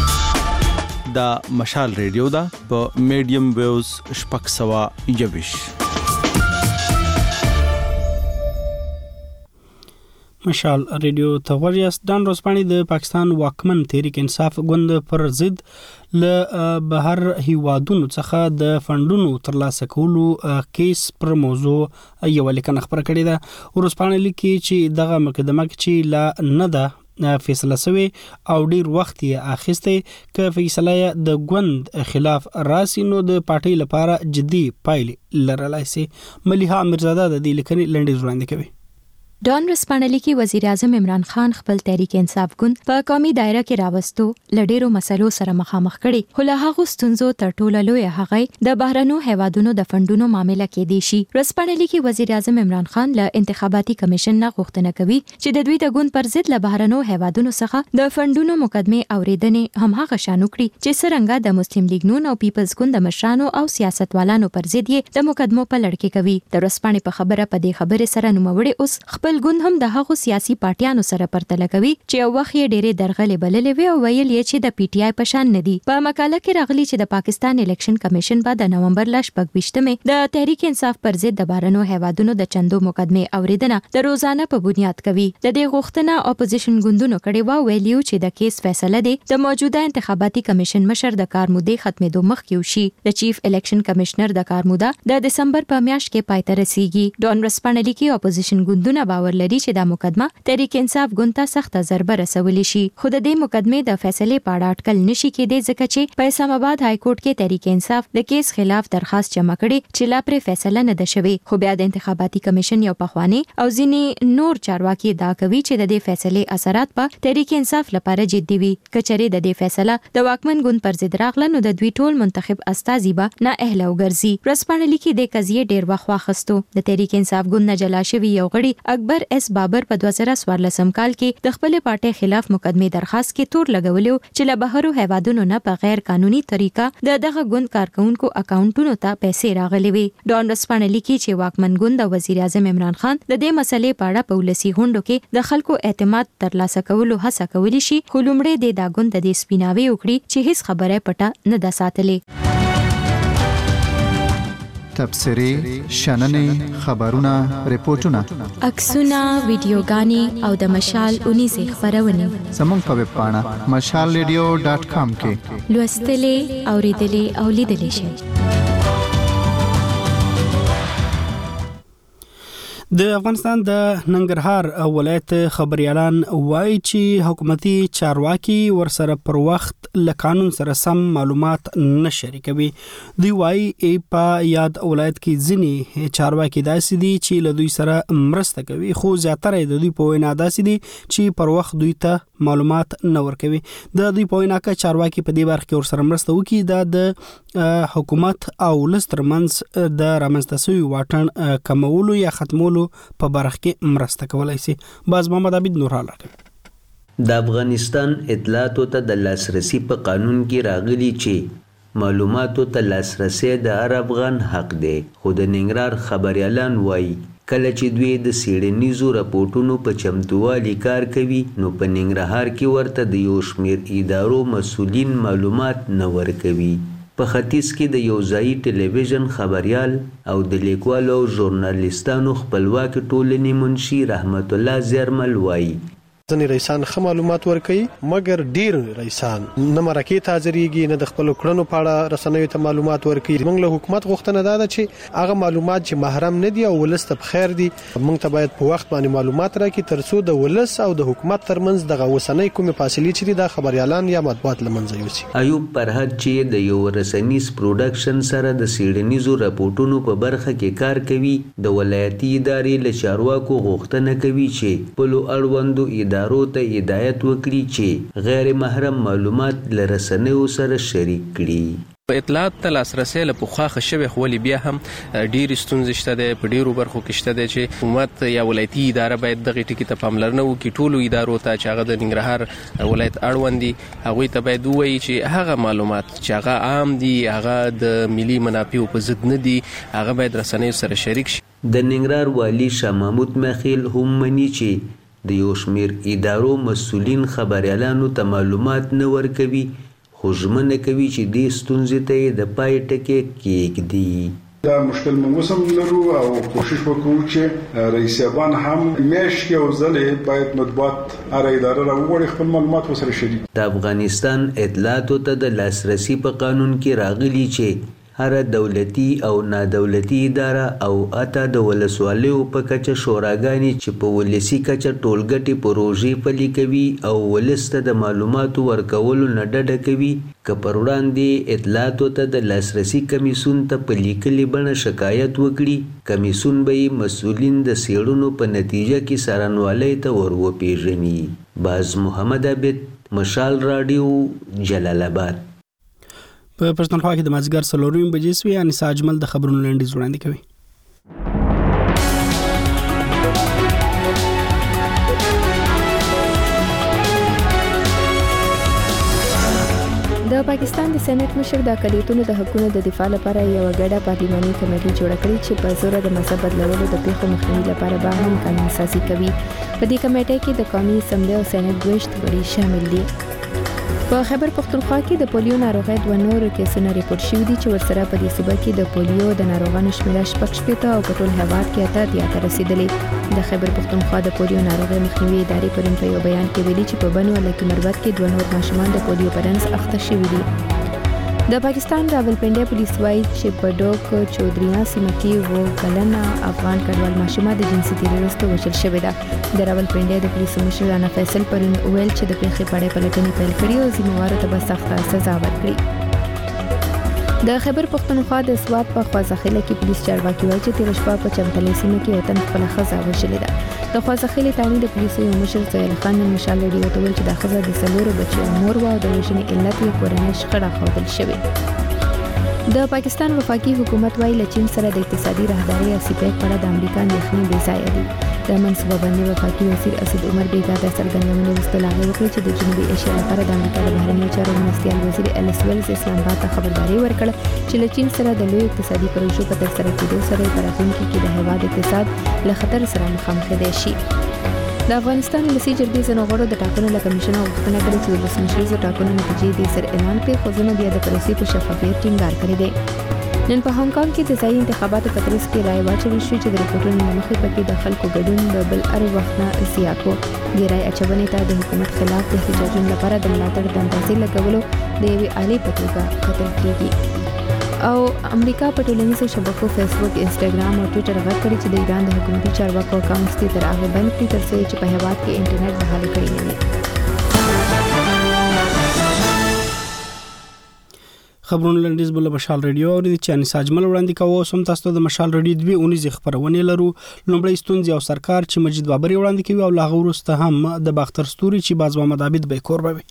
[SPEAKER 4] دا مشال ریډیو دا په میډیم ویوز شپږ سوه یوویش.
[SPEAKER 1] مشال ریډیو ته ورياست. ډان روسپانی د پاکستان واکمن تحریک انصاف ګوند پر ضد ل بهر هیوادونو څخه د فندونو ترلاسه کولو کیس پر موضوع یو لیکنه خبره کړې ده. روسپانی لیکي چې دغه مقدمه چې لا نه ده فیصله شوی او ډیر وخت یې اخیسته ک فیصله د ګوند خلاف راسي نو د پارټي لپاره جدي پایلې لرلای شي. ملیحه امیرزاده د دې لیکنې لنډیز وړاندې کوي.
[SPEAKER 13] ډان رسپانلی کې وزیر اعظم عمران خان خپل تحریک انصاف ګوند په قومي دایره کې راوستو لډیرو مسلو سره مخامخ کړي. خو له هغه ستونزو تر ټولو لوی هغه د بهرنو هیوادونو د فندونو معاملې کې دي شي. رسپانلی کې وزیر اعظم عمران خان له انتخاباتي کمیشن نه غوښتنه کوي چې د دوی د ګوند پر ضد له بهرنو هیوادونو څخه د فندونو مقدمه اوریدنې هم هغه شانو کړي چې څنګه د مسلم لیگ نون او پیپلز ګوند د مشرانو او سیاستوالانو پر ضد یې د مقدمو په لړ کې کوي. د رسپانلی په خبره په دې خبره سره نوموړي اوس خپل ګوند هم د هغو سیاسي پارټیانو سره پرتله کوي چې یو وخت یې ډېرې درغلې بللې وي او ویل یې چې د پی ټی آی په شان نه دي. په مقاله کې راغلي چې د پاکستان الیکشن کمیشن به د نومبر ل شپږ ویشتمې د تحریک انصاف پر ضد د بهرنو هیوادونو د چندو مقدمې اوریدنه د روزانه په بنیاد کوي. د دې غوښتنه اپوزیشن ګوندونو کړې و ویلیو چې د کیس فیصله دی د موجوده انتخاباتي کمیشن مشر د کار مودې ختمېدو مخکې وشي. د چیف الیکشن کمشنر د کار موده د دسمبر په میاشت کې پای ته رسیږي. ډان رسپانلی کې اپوزیشن ګوندونه باور لري چې دا مقدمه تحریک انصاف ګوند ته سخته ضربه رسولې شي. خو د دې مقدمې د فیصلې په اړه اټکل نشي کېدی ځکه چې په اسلام آباد های کورټ کې تحریک انصاف د کیس خلاف درخواست جمع کړي چې لا پرې فیصله نه ده شوې. خو بیا د انتخاباتي کمیشن یو پخوانی او ځینې نور چارواکي دا کوي چې د دې فیصلې اثرات په تحریک انصاف لپاره جدي وي. کچره د دې فیصله د واکمن ګوند پر ضد راغله نو د دوی ټول منتخب استازي به نه اهله وګرځي. رسپانلی کې د قضیه ډیر وخت واخستو. د تحریک انصاف ګوند نه جلا شوی یو غړي اکبر اس بابر په دوه زره څوارلسم کال کې د خپل پارټي خلاف مقدمه درخواست کې تور لګولیو چې له بهرو هیوادونو نه په غیر قانوني طریقه د دغه ګوند کارکونکو اکاونټونو ته پیسې راغلي وي. ډان رسپانلی کې چې واکمن ګوند د وزیر اعظم عمران خان د دې مسلې په اړه په ولسی غونډو کې د خلکو اعتماد ترلاسه کولو هڅه کولی شي خو لومړی د دا ګوند د سپیناوي وکړي چې هیڅ خبره پټه نه ده ساتلې.
[SPEAKER 12] تبصری، شننې، خبرونه، ریپورتونه،
[SPEAKER 13] عکسونه، ویډیوګانې او د مشال اونیزه خبرونه
[SPEAKER 12] زموږ په ویب پاڼه مشال ریډیو ډاټ کام کې
[SPEAKER 13] لوستلې، اوریدلې او لیدلې شئ.
[SPEAKER 1] د افغانستان د ننګرهار ولایت خبريالان وایي چې حکومتي چارواکي ورسره پر وخت له قانون سره سم معلومات نه شریکوي. دوی وایي په یاد ولایت کې ځینې چارواکي داسې دي چې له دوی سره مرسته کوي خو زیاتره د دوی په وینا داسې دي چې پر وخت دوی ته معلومات نه ورکوي. د دوی په وینا کې چارواکي په دې برخه کې ورسره مرسته وکړي دا د حکومت او لسترمنځ د رامنځته شوي واټن کمولو یا ختمولو په برخه کې مرسته کولای شي. باز محمد عبید نور حال راکړي.
[SPEAKER 2] د افغانستان اطلاعاتو ته د لاسرسي په قانون کې راغلي چې معلوماتو ته لاسرسي د هر افغان حق دی. خو د ننګرهار خبريالان وایي کله چې دوی د سیړنیزو راپورټونو په چمتووالي کار کوي نو په ننګرهار کې ورته د یو شمېر ادارو مسؤلین معلومات نه ورکوي. په ختیځ کې د یو ځایي ټلویزیون خبريال او د لیکوالو او ژورنالیستانو خپلواکي ټولنې منشي رحمت الله زیرمل وایي
[SPEAKER 10] ځنې رئیسان ښه معلومات ورکوي مګر ډیر رئیسان نه مرکې ته حاضرېږي نه د خپلو کړنو په اړه رسنیو ته معلومات ورکوي. موږ له حکومت غوښتنه دا ده چې هغه معلومات چې محرم نه دي او ولس ته بخیر دي موږ ته باید په وخت باندې معلومات راکړي تر څو د ولس او د حکومت ترمنځ دغه اوسنۍ کومې فاصلې چې دي د خبريالان یا مطبوعات له منځه یوسي.
[SPEAKER 2] ایوب فرهاد چې د یو رسنیز پروډکشن سره د سیړنیزو راپورټونو په برخه کې کار کوي د ولایتي ادارې له چارواکو غوښتنه کوي چې خپلو اړوندو ادارو ته هدایت وکړي چې غیر محرم معلومات له رسنیو سره شریک کړي.
[SPEAKER 22] اطلاعات ته لاسرسي له پخوا خښوي خو ولې بیا هم ډېرې ستونزې شته دی په ډېرو برخو کې شته دی چې حکومت یا ولایتي اداره باید دغې ټکي ته پاملرنه وکړي. ټولو ادارو ته چې هغه د ننګرهار ولایت اړوند دي هغوی ته باید ووایي چې هغه معلومات چې هغه عام دي هغه د ملي منافعو په ضد نه دي هغه باید رسنیو سره شریک شي.
[SPEAKER 2] د ننګرهار والي شاه محمود مخیل هم مني چې د یو شمېر ادارو مسؤلین خبريالانو ته معلومات نه ورکوي خو ژمنه کوي چې دې ستونزې ته یې د پای ټکی کېږدي.
[SPEAKER 7] دا مشکل موږ هم لرو او کوشش وکړو چې رئیس صاحبان هم میاشت کې او ځلې باید مطبوعات هر اداره راوړي خپل معلومات وسره شریک.
[SPEAKER 2] د افغانستان اطلاعاتو ته د لاسرسي په قانون کې راغلي چې هر دولتي او نادولتي اداره او اته د ولسوالیو په کچه شوراګانې چې په ولسی کچه ټولګټي پروژې پلي کوي او ولسته د معلوماتو ورکولو نه ډډه کوي که پر وړاندې اطلاعاتو ته د لاسرسي کمیسون ته په لیکلي بڼه شکایت وکړي، کمیسون به یې مسؤلین د څېړنو په نتیجه کې څارنوالۍ ته ور وپېژني. باز محمد عابد، مشال راډیو، جلال آباد.
[SPEAKER 1] په پښتونخوا کې د مازیګر څلور نیمې بجې سوې. انیسا اجمل د خبرونو لنډیز وړاندې کوي.
[SPEAKER 13] د پاکستان د سېنات مشر د اقلیتونو د حقوقو د دفاع لپاره یو ګډه پارلماني کمیټه جوړه کړې چې په زور د مذهب بدلولو د پیښو مخنیوي لپاره به هم قانون سازي کوي. په دې کمیټه کې د قومي اسمبلی او سېنات دویشت غړي شامل دي. په خیبر پختونخوا کې د پولیو ناروغۍ دوه نور کیسونه ریپورت شوي دي چې ورسره په دې صوبه کې د پولیو د ناروغانو شمیره شپږ شپېته او په ټول هېواد کې اته اتیا ته رسېدلې. د خیبر پختونخوا د پولیو ناروغۍ مخنیوي ادارې پرون په یو بیان کې ویلي چې په بنو لکه مربت کې دوه نور ماشومان د پولیو په رنځ اخته شوي دي. د پاکستان راولپنډي پولیس وایي چې په ډوک چودریا سیمه کې وو کلنه افغان کډوال ماشومه د جنسي تیري وروسته وژل شوې ده. د راولپنډي د پولیسو مشر رانا فیصل پرون ویل چې د پیښې په اړه پلټنې پیل کړې او ذمہوارو ته به سخته سزا ورکړي. د خیبر پختونخوا د سوات په خوازخیله کې پولیس چارواکي وایي چې تیر شپه په چمتلې سیمه کې یو تن خپله ښځه وژلې ده. د خوازخیلې تاڼي د پولیسو یو مشر سهیل خان نن مشال راډیو ته ویل چې دا ښځه د څلورو بچیو مور وه او د وژنې علت یې کورنۍ شخړه ښودل شوې. د پاکستان وفاقي حکومت وایي له چین سره د اقتصادي راهدارۍ او سیپیک په اړه د امریکا اندېښنې بې ځایه دي. د منصوبه بندۍ وفاقي وزیر اسد عمر بیګا د څرګندونې وروسته له هغې وکړې چې د جنوبي ایشیا لپاره د امریکا د بهرنیو چارو مرستیال وزیر الیس ویلز اسلام آباد ته خبرداری ورکړه چې له چین سره د لویو اقتصادي پروژو په ترسره کېدو سره یې په راتلونکي کې د هېواد اقتصاد له خطر سره مخامخ کېدی شي. د افغانستان ولسي جرګې ځینو غړو د ټاکنو له کمیشن غوښتنه کړې چې ولسمشریزو ټاکنو نتیجې دې سر اعلان کړي، خو ځینو بیا د پروسې په شفافیت ټینګار کړی دی. نن په هانګ کانګ کې د ځایي انتخاباتو په ترڅ کې رایې واچول شوې چې د رپورټونو له مخې پکې د خلکو ګډون د بل هر وخت نه زیات و. د رایې اچونې ته د حکومت خلاف د احتجاجونو لپاره د ملاتړ د اندازې لګولو د یوې آلې په توګه کتل کېږي. او امریکا په ټولنیزو شبکو فیسبوک، انسټاګرام او ټویټر غږ کړی چې د ایران د حکومتي چارواکو اکاونټس دې تر هغې بند کړي تر څو چې په هېواد کې انټرنیټ بحال کړی نه وي.
[SPEAKER 1] خبرونه لنډیز بل مشال رادیو او د چاني ساجمل وړاندې کوو. سم تاسو د مشال رادیو دوی اونیز خبرونه لرو. لومړی ستونزې او سرکار چې مجید بابری وړاندې کوي او لا غوړسته هم د باختر ستوري چې باز محمد عابد به کور بوي.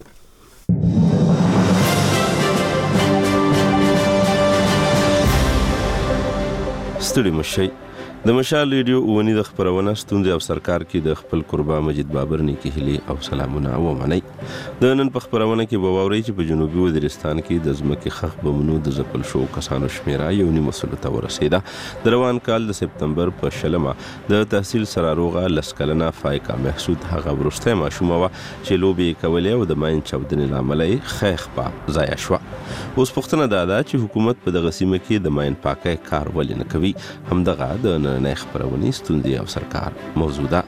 [SPEAKER 11] ستړي مشي د مشال ریډیو ونی د خبرونه ستونزې او سرکار کې د خپل قربا مجید بابر نیکی هلي او سلامونه ومني. د نن په خبرونه کې به واوري چې په جنوبي وزیرستان کې د ځمکې خخ بمونو د ځپل شو کسانو شمیره یو نیمه سلو ته ورسیده. د روان کال د سپتمبر په شلمه د تحصیل سراروغه لسکلنه فایقه محسود هغه ورسته ماشومه وا چې لوبي کولې او د ماین چودنې لاملې خیخ په ضایع شو. اوس پښتنه دا ده چې حکومت په دغه سیمه کې د ماین پاکه کار ولې نه کوي. همدغه د نه خبرونی ستوندې او سرکار موضوع ده.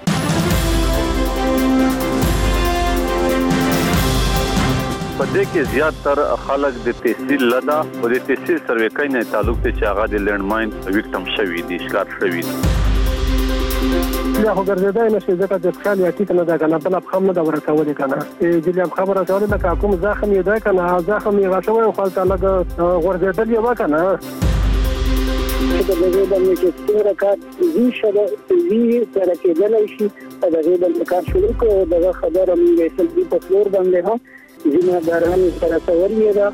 [SPEAKER 23] په دې کې زیاتره خلک د تحصیل لدا او د تحصیل سروې نه تعلق ته چې هغه د لینډ ماین وکټم شوی دي، ښکار شوی دي.
[SPEAKER 24] یا خو ګرځیدای نشي ځکه چې خپل یا کیته نه دا کنه بل خپل نه دا ورکول کنه چې دې خبره کول دا کوم زخم یې دا کنه زخم یې غشوي خو تعالی ورځیدل یو کنه چې د دې د میچ څوره کار زی شوه زی سره کېدل شي دا دې د کار شروع کو دا خبره موږ یې سل په فلور باندې ها ځینې داران سره توري دا.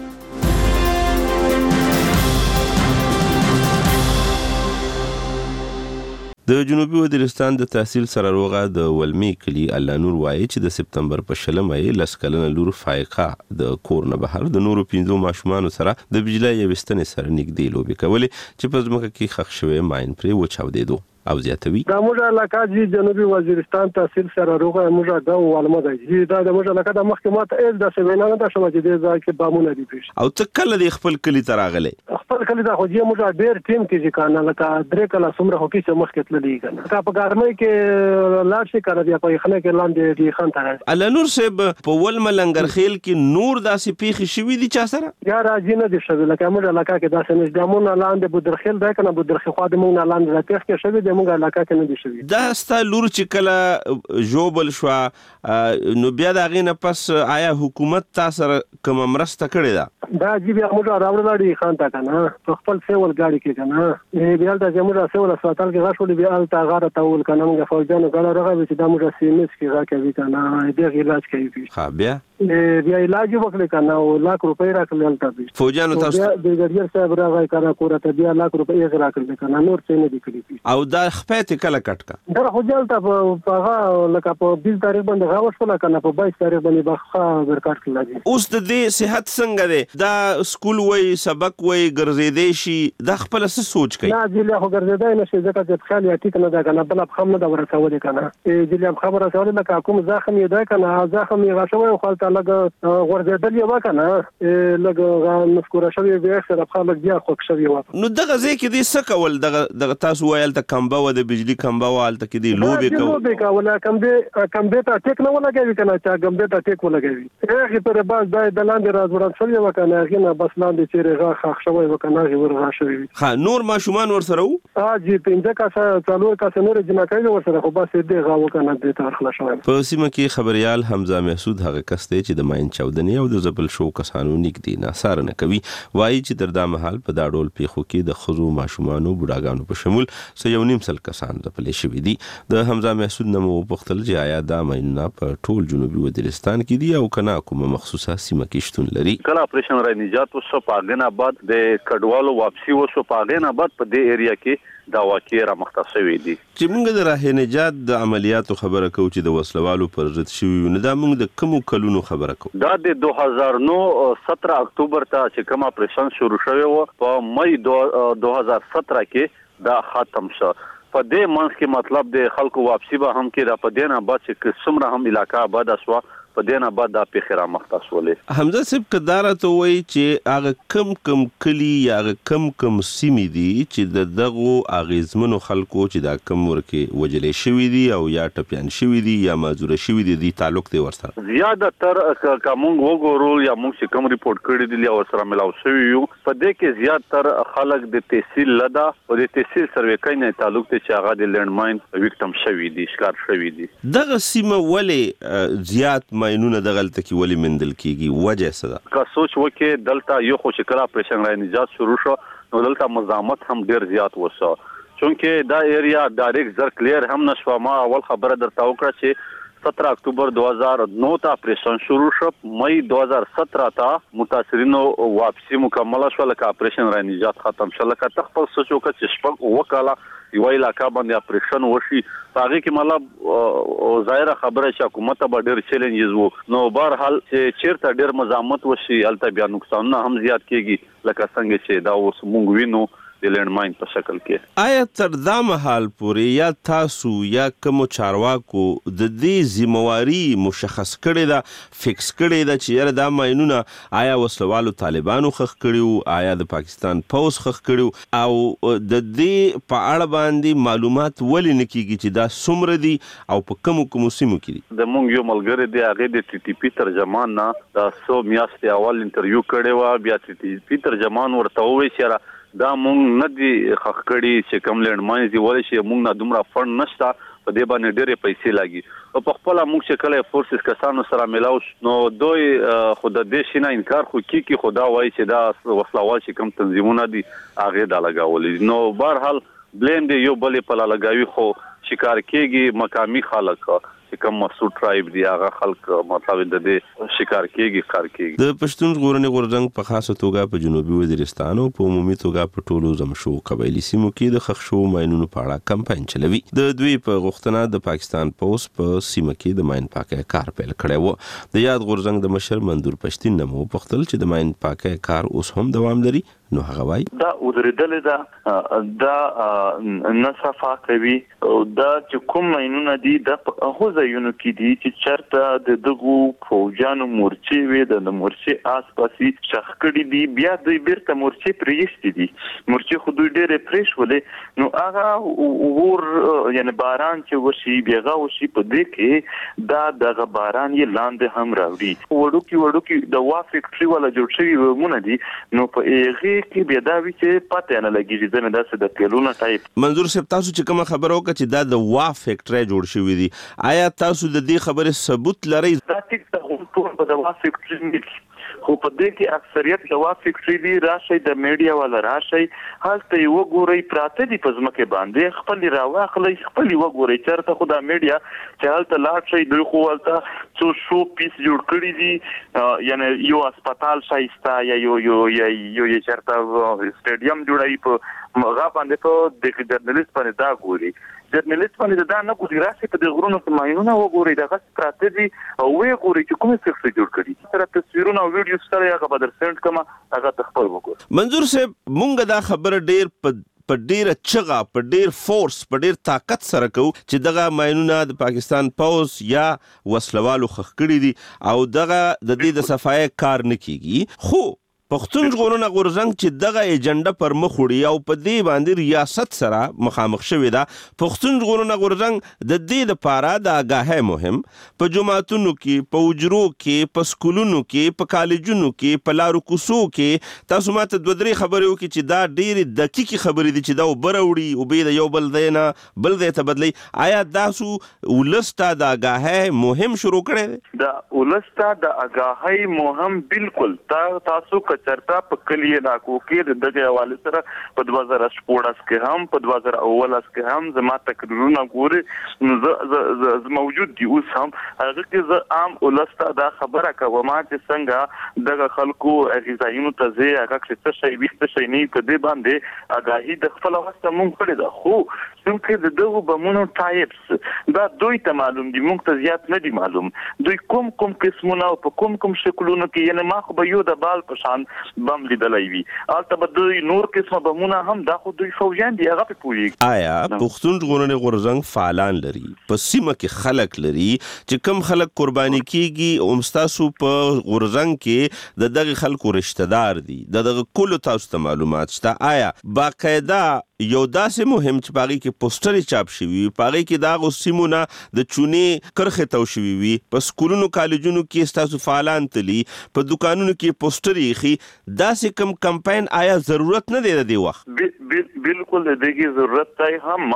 [SPEAKER 11] د جنوبي وزیرستان د تحصیل سراروغه د ولمی کلی الله نور وایي چې د سپتمبر په شلمه یې لسکلنه لور فایقه د کور نه بهر د نورو پنځو ماشومانو سره د بجلی یوستنې سره نږدې لوبې کولې چې په ځمکه کې خښ شوی ماین پرې وچاودېدو. او زیاتوي
[SPEAKER 24] دا موږ علاقه جی جنوبي وزیرستان تحصیل سره روغه موږ دا معلومه ده چې دا د موږ علاقه د محکمات ایز د سوینا نه د شمه دي ځکه بامونه دي پیش
[SPEAKER 11] او ته کله د خپل کلی تراغله
[SPEAKER 24] خپل کلی دا خو جی موږ ډیر ټیم کې چې کانه لکه درې کله سمره هو کې مخ کې تللی کنه کا په ګرمۍ کې لاړ شي کنه بیا په خنه کې لاندې دی خان تر
[SPEAKER 11] الله نور صاحب په ول ملنګر خیل کې نور داسې پیخي شوې دي چا سره
[SPEAKER 24] یا راځي نه دي شوی لکه موږ علاقه کې داسې نش دمون لاندې بدرخیل دا کنه بدرخیل خو د موږ لاندې د پیخ کې شوی د موږ علاقه کې نه دي شوی
[SPEAKER 11] دا ستا لور چې کله جوبل شو نو بیا دا غینه پس آیا حکومت تاسو سره کوم مرسته کړې ده
[SPEAKER 24] دا جی بیا موږ راوړل دي خان تا کنه خپل سیول گاڑی کې کنه بیا د زموږ سیول هسپتال کې غاښول بیا ال تا غاره تاول کنه موږ فوجانو غاړه راغی چې دا موږ سیمس کې راکوي کنه دې علاج کوي
[SPEAKER 11] ها بیا
[SPEAKER 24] بیا علاج وکړي کنه او لاک روپۍ راکړل تا
[SPEAKER 11] فوجانو تاسو
[SPEAKER 24] د ګډیر صاحب راغی کنه کوره ته بیا لاک روپۍ یې راکړل کنه نور څه نه دي کړی
[SPEAKER 11] او دا خپته کله کټکا
[SPEAKER 24] دا خو جلته په هغه لکه په بیس تاریخ باندې غاوښ ولا کنه په بایس تاریخ باندې بخښه ورکړ کړل
[SPEAKER 11] اوس د دې صحت څنګه ده دا سکول وای سبق وای ګرځېدې شي دا خپل څه سوچ کوي
[SPEAKER 24] نه ځله خو ګرځېدای نه شي ځکه چې خالي اټیک نه ده کنه بل خام نه دا ورکول کنه ځله خبره سوال لکه کوم زخم یې ده کنه زخم یې غاښوي خو ته لګ ورځېدل یو کنه لګ مسکوره شوی به اکثر خلک بیا خوښ شوی و
[SPEAKER 11] نو دغه ځکه دې څه کول دغه تاسو وایل ته کمبا و د بجلی کمبا وال ته کې دې لوبې کو
[SPEAKER 24] لوبې کا ولا کم دې کم دې ته ټیک نه ولګوي کنه چې کم دې ته ټیک ولګوي هغه پر باز د لاندې راز وران شوی و کنه هغه نه بس لاندې چې غا خښ شوی و کنه هغه ورغا شوی
[SPEAKER 11] ها نور ماشومان ور سره و
[SPEAKER 24] ها جی پنځه کاسه څلور کاسه نور جنکای ور سره خو بس دې غا و کنه دې ته خلا شوی
[SPEAKER 11] په سیمه کې خبريال حمزه محسود هغه کس دی چې د ماین چودنی او د زبل شو کسانو نګدي نه سار نه کوي وایي چې تر دا مهال په دا ډول پیخو کې د خزو ماشومانو بډاګانو په شمول سه یو نیم سل کسان د پلي شوی دي د حمزه محسود نمو پختل چې آیا دا ماینونه په ټول جنوبي وزیرستان کې دي او کنا کومه مخصوصه سیمه کې شتون لري
[SPEAKER 23] کله اپریشن رای نجات وسو پاګن آباد د کډوالو واپسی وسو پاګن آباد په دې ایریا کې دا واقعي را مختصوي دي
[SPEAKER 11] چې موږ د راه نجات د عملیاتو خبره کوو چې د وسلوالو پر ضد شوی نه دا موږ د کوم کلونو خبره کوو
[SPEAKER 23] دا د دو هزار نو سترہ اکتوبر ته چې کوم اپریشن شروع شوی و په مئی دو هزار سترہ کې دا ختم شو په دې منځ کې مطلب د خلکو واپسی به هم کې را پدې نه بعد چې څومره هم علاقہ آباد شو په دې نه بعد د پیخرا مختصولې
[SPEAKER 11] حمزه صاحب کدارته وای چې هغه کم کم کلی یا هغه کم کم سیمې دي چې د دغه اغیزمنو خلکو چې دا کم ورکه وجلې شوې دي او یا ټپيان شوې دي یا مازور شوې دي د تعلق دی ورسره
[SPEAKER 23] زیاده تر کوم وګورو یا موږ چې کوم ریپورت کړی دی یا ورسره ملاو شوی یو په دې کې زیات تر خلک د تحصیل لدا او د تحصیل سروې کینې تعلق ته چې هغه د لینډ ماین وکټم شوی دي ښکار شوی دي
[SPEAKER 11] دغه سیمه ولې زیات ماینونه دغلته کې ولې مندل کیږي وجه څه ده
[SPEAKER 23] کا سوچ وکي دلته یو خو چې کلا اپریشن رای نجات شروع شو نو دلته مزاحمت هم ډیر زیات وسو چونکه دا ایریا ډایرکټ زر کلیر هم نشو ما اول خبره درته وکړه چې سترہ اکتوبر دو هزار نو ته اپریشن شروع شو مئی دو هزار سترہ ته متاثرینو واپسی مکمل شو لکه اپریشن رای نجات ختم شو لکه تخپل سوچو چې شپږ وکاله یو علاقہ باندې اپریشن وشي هغه کې مطلب ظاهره خبره چې حکومت به ډېر چیلنجز وو نو بهر حال چې چیرته ډېر مزاحمت وشي البته بیا نقصانونه هم زیات کیږي لکه څنګه چې دا اوس مونږ وینو د لینډ ماین په شکل کې
[SPEAKER 11] آیا تر دا مهال پورې یا تاسو یا کوم چارواکو د دې ذمہواری مشخص کړي دا فکس کړي دا چې یاره دا ماینونه آیا وسلوالو طالبانو خخ کړیو آیا د پاکستان پوز خخ کړیو او د دې په اړه باندې معلومات ولې نکېږي چې دا څومره دي او په کوم کوم سیمو کې دي
[SPEAKER 23] د مونږ یو ملګری دی هغه د ټي ټي پی ترجمان نه د سو میاشتې اول انټرویو کړی و بیا ټي ټي پی ترجمان ورته وویل چې دا مونږ نه دي خخ کړي چې کوم لینډ ماین دی ولې چې مونږ نه دومره فند نشته په دې باندې ډېرې پیسې لاګي او په خپل مونږ چې کله فورسز کسانو سره ملاو نو دوی خود د دې شینه انکار خو کی کی خدا وایي چې دا وسلوال چې کوم تنظیمونه دي هغه دا لګاولې نو بهر حال بلیم دی یو بلې په لګاوي خو شکار کېږي مقامی خلک کوم مسعود ټرایب دی هغه خلک مطلب د دې شکار کېږي کار کېږي
[SPEAKER 11] د پښتون ژغورنې غورځنګ په خاصه توګه په جنوبي وزیرستان او په عمومي توګه په ټولو زمشو قبایلی سیمو کې د خښ شو ماینونو په اړه کمپاین چلوي د دوی په غوښتنه د پاکستان پوس په سیمه کې د ماین پاکه کار پیل کړی و د یاد غورځنګ د مشر منظور پښتین نمو پختل چې د ماین پاکه کار اوس هم دوام لري نو هغه وایي
[SPEAKER 3] دا ودرېدل دا دا نصفه کوي او دا چې کوم ماینونه دي د هغه ځایونو کې دي چې چرته د دغو فوجانو مورچې وي د مورچې آسپاسي شخ کړي دي بیا دوی بیرته مورچې پرېستي دي مورچې خو دوی ډېرې پرېښ ولې نو هغه ور یعنی باران چې وشي بیغه وشي په دې کې دا دغه باران یې لاندې هم راوړي وړوکي وړوکي د وا فیکټري ولا جوړ شوي ومونه دي نو په هغه کې بیا دا وی چې پته نه لګیږي زموږ داسې د کلونه ټایپ
[SPEAKER 11] منظور صاحب تاسو چې کوم خبرو وکړه چې دا د وا فیکټري جوړ شوی دي آیا تاسو د دې خبرې ثبوت لرئ
[SPEAKER 3] دا ټیک ته ټول په د وا فیکټري خو په دې کې اکثریت د وا فیکټري دی راشي د میډیا ولا راشي هلته یو ګوري پراته دي په ځمکه باندې خپل راواخلي خپل یو ګوري چرته خو د میډیا چې هلته لاړ شي دوی خو هلته څو شو پیس جوړ کړی دي یعنی یو هسپتال شایسته یا یو یو یا یو چرته سټیډیم جوړای په مغا باندې په د جرنالست باندې دا ګوري جرنالست باندې دا نه ګوري راشي په د غرونو په ماینونه وګوري دغه پراته دي او وی ګوري چې کومه فکر جوړ کړي سره تصویرونه او ویډیو سره هغه بدر سند کما هغه تخپل وګور
[SPEAKER 11] منظور صاحب مونږ دا خبر ډیر په په ډیره چغه په ډیر فورس په ډیر طاقت سره کو چې دغه ماینونه د پاکستان پوز یا وسلوالو خخ کړي دي او دغه د دې د صفای کار نه کیږي خو پښتون ژغورنه غورځنګ چې دغه ایجنډا پر مخ وړي او په دې باندې ریاست سره مخامخ شوی دا پښتون ژغورنه غورځنګ د دې لپاره د آگاهۍ مهم په جماعتونو کې په وجرو کې په سکولونو کې په کالجونو کې په لارو کوڅو کې تاسو ماته دوه درې خبرې وکړي چې دا ډېرې دقیقې خبرې دي چې دا وبره وړي او به د یو بل دی نه بل دی ته بدلی آیا تاسو ولسته د آگاهۍ مهم شروع کړی
[SPEAKER 3] دا ولسته د آگاهۍ مهم بالکل تاسو چرتا په کلی علاقو کې د دغه حواله سره په دوه زره شپږ کې هم په دوه زره اول کې هم زما تقریرونه ګوري ز موجود دي اوس هم هغه کې ز عام ولسته دا خبره کوم چې څنګه دغه خلکو غذایونو ته زی هغه څه شي وخت شي نه کدي باندې اگاهي د خپل واسطه مونږ کړی دا خو څنګه د دغه بمونو ټایپس دا دوی ته معلوم دي مونږ ته زیات نه دي معلوم دوی کوم کوم قسمونه او په کوم کوم شکلونو کې یعنی ما خو به یو د بال په شان بم لیدلای وي البته به دوی نور قسمه بمونه هم دا خو دوی فوجان دي هغه په پوری
[SPEAKER 11] آیا پښتون ژغورنې غورځنګ فعالان لري په سیمه کې خلک لري چې کم خلک قرباني کیږي او مستاسو په غورځنګ کې د دغه خلکو رشتہ دار دي دغه کول تاسو ته معلومات شته آیا باقاعده یو داسې مهم چې پاغي کې پوسټر چاپ شوی پاغي کې دا غوسیمونه د چونی کرخه تو شوی وي په سکولونو کالجونو کې تاسو فعالان تلی په دکانونو کې پوسټر یې داسې کم کمپاین آیا ضرورت نه دی د دې وخت
[SPEAKER 3] بالکل د دې ضرورت دی هم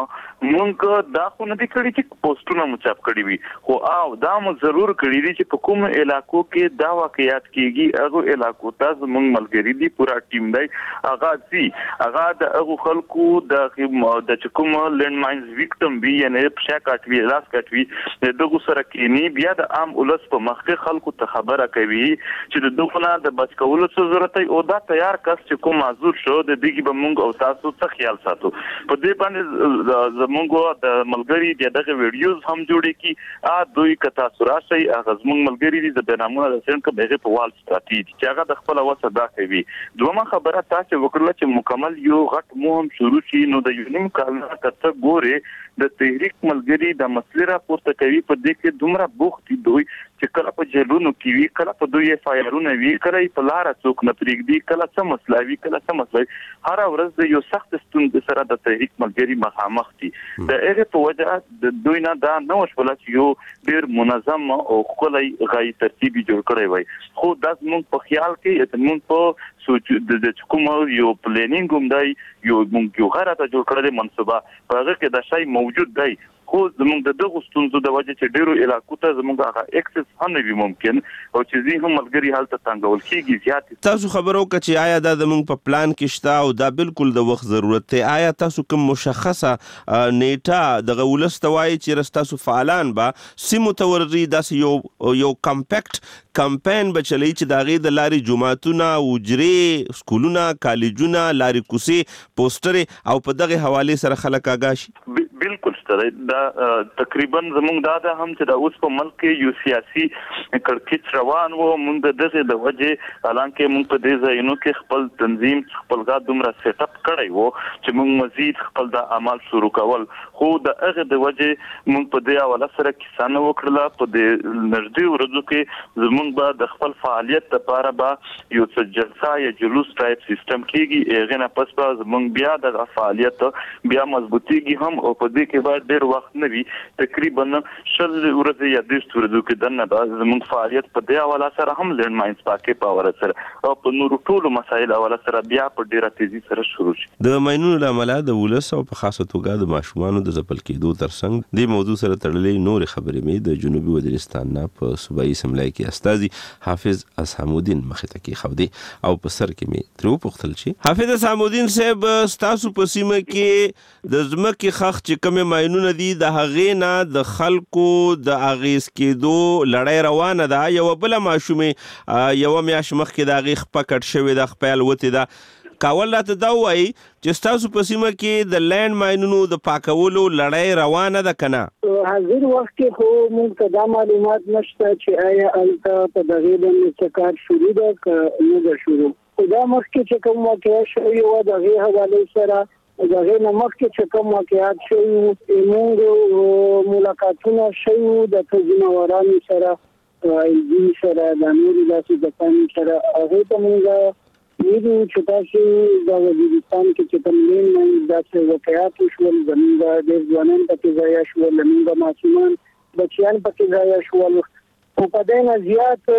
[SPEAKER 3] مونږ دا خو نه دي کړی چې پوسټونه مو چاپ کړی وي خو او دا مو ضرور کړی دي چې په کوم علاقو کې دا واقعیت کیږي هغه علاقو ته زموږ ملګری دي پورا ټیم دی هغه سي هغه د هغه خلکو د د کوم لینډ ماینز ویکټم وی یعنی پښه کاټوي لاس کاټوي دغه سره کې بیا د عام ولس په مخکې خلکو ته خبره کوي چې دغه نه د بچ کولو ضرورت او دا تیار کس چې کوم معذور شو د دې به مونږ او تاسو څه خیال ساتو په دې باندې زمونږ د ملګری دغه ویډیوز هم جوړې کی ا دوی کتا سوراشي هغه زمونږ ملګری دي د بینامونه د سین کې هغه په وال ستراتیجي چې هغه د خپل وسه دا کوي دومره خبره تاسو وکړه چې مکمل یو غټ مهم شروع شي نو د یونیم کارونه کته ګوره د تحریک ملګری د مسله راپورته کوي په دې کې دومره بوخت دوی چې کله په جلونو کې وی کله په دوی فایرونه وی کړی په لار څوک نه پریږدي کله څه مسله وی کله څه مسله هر ورځ د یو سخت ستونزې سره د تحریک ملګری مخامخ دي د هغه په وجه د دوی نه دا نو شول چې یو ډیر منظم او خلای غي ترتیبي جوړ کړی وای خو د زموږ په خیال کې زموږ په سوچ د کوم یو پلانینګ هم دی یو موږ یو غره جوړ کړل منصوبه په هغه کې د شای موجود دی خو زموږ د دغه ستونزو د وجه چې ډیرو علاقو ته زموږ هغه اکسس هم نه وي ممکن او چې زی هم ملګری حالت څنګه ولکېږي زیات
[SPEAKER 11] تاسو خبرو کې چې آیا دا زموږ په پلان کې شته او دا بالکل د وخت ضرورت دی آیا تاسو کوم مشخصه نیټه د ولستوي چې رستاسو فعالان با سیمو توري داس یو یو کمپیکټ کمپاین بچلی چې دا غي د لاري جمعهتونه وجري سکولونه کالجونه لاري کوسي پوسټر او په دغه حواله سره خلک آگاه شي
[SPEAKER 3] بالکل نشته دا تقریبا زموږ دا د هم چې د اوس په ملک کې یو سیاسي کړکېچ روان وو موږ دغه د وجه حالانکه موږ په دې ځایونو کې خپل تنظیم خپل غا دومره سیټ اپ کړی وو چې موږ مزید خپل د عمل شروع کول خو د هغه د وجه موږ په دې حواله سره کسانو وکړه په دې نږدې ورځو کې زموږ به د خپل فعالیت لپاره به یو څه جلسه یا جلوس ټایپ سیستم کېږي هغه نه پس به زموږ بیا د فعالیت بیا مضبوطیږي هم او په دې کې باید ډېر وخت نه وي تقریبا شل ورځې یا دېرش ورځو کې دنه به زموږ فعالیت په دې حواله سره هم لینډ ماینز پاکې پاور سره او په نورو ټولو مسایل حواله سره بیا په ډېره تیزي سره شروع شي
[SPEAKER 11] د ماینونو له امله د ولس او په خاصه توګه د ماشومانو د ځپل کېدو ترڅنګ د موضوع سره تړلې نور خبرې مې د جنوبي وزیرستان نه په صوبایي اسمبلی کې استاذي حافظ اسحمودین مخې ته کې خودي او په سر کې مې تر وپوښتل چې حافظ اسحمودین صاحب ستاسو په سیمه کې د ځمکې خخ چې کوم ماینونه دي د هغې نه د خلکو د اغیز کېدو لړۍ روانه ده یو بل ماشومه یو میاشت مخکې د هغې خپه کټ شوې د خپل وته ده کاول راته دا وایي چې ستاسو په سیمه کې د لینډ ماینونو د پاکولو لړۍ روانه ده که نه
[SPEAKER 24] حاضر وخت کې خو موږ ته دا معلومات نشته چې آیا هلته په دغې باندې څه کار شروع ده که نه ده شروع خو دا مخکې چې کوم واقعه شوې وه د هغې حوالې سره د هغې نه مخکې چې کوم واقعات شوي وو موږ ملاقاتونه شوي وو د ځیناورانو سره ایلډي سره د نورو داسې کسانو سره هغې ته موږ ویدو چې تاسو د وزیرستان کې چې کوم لین ماینز داسې واقعات وشول زموږ ډېر ځوانان پکې ضایع شول زموږ ماشومان بچیان پکې ضایع شول خو په دې نه زیات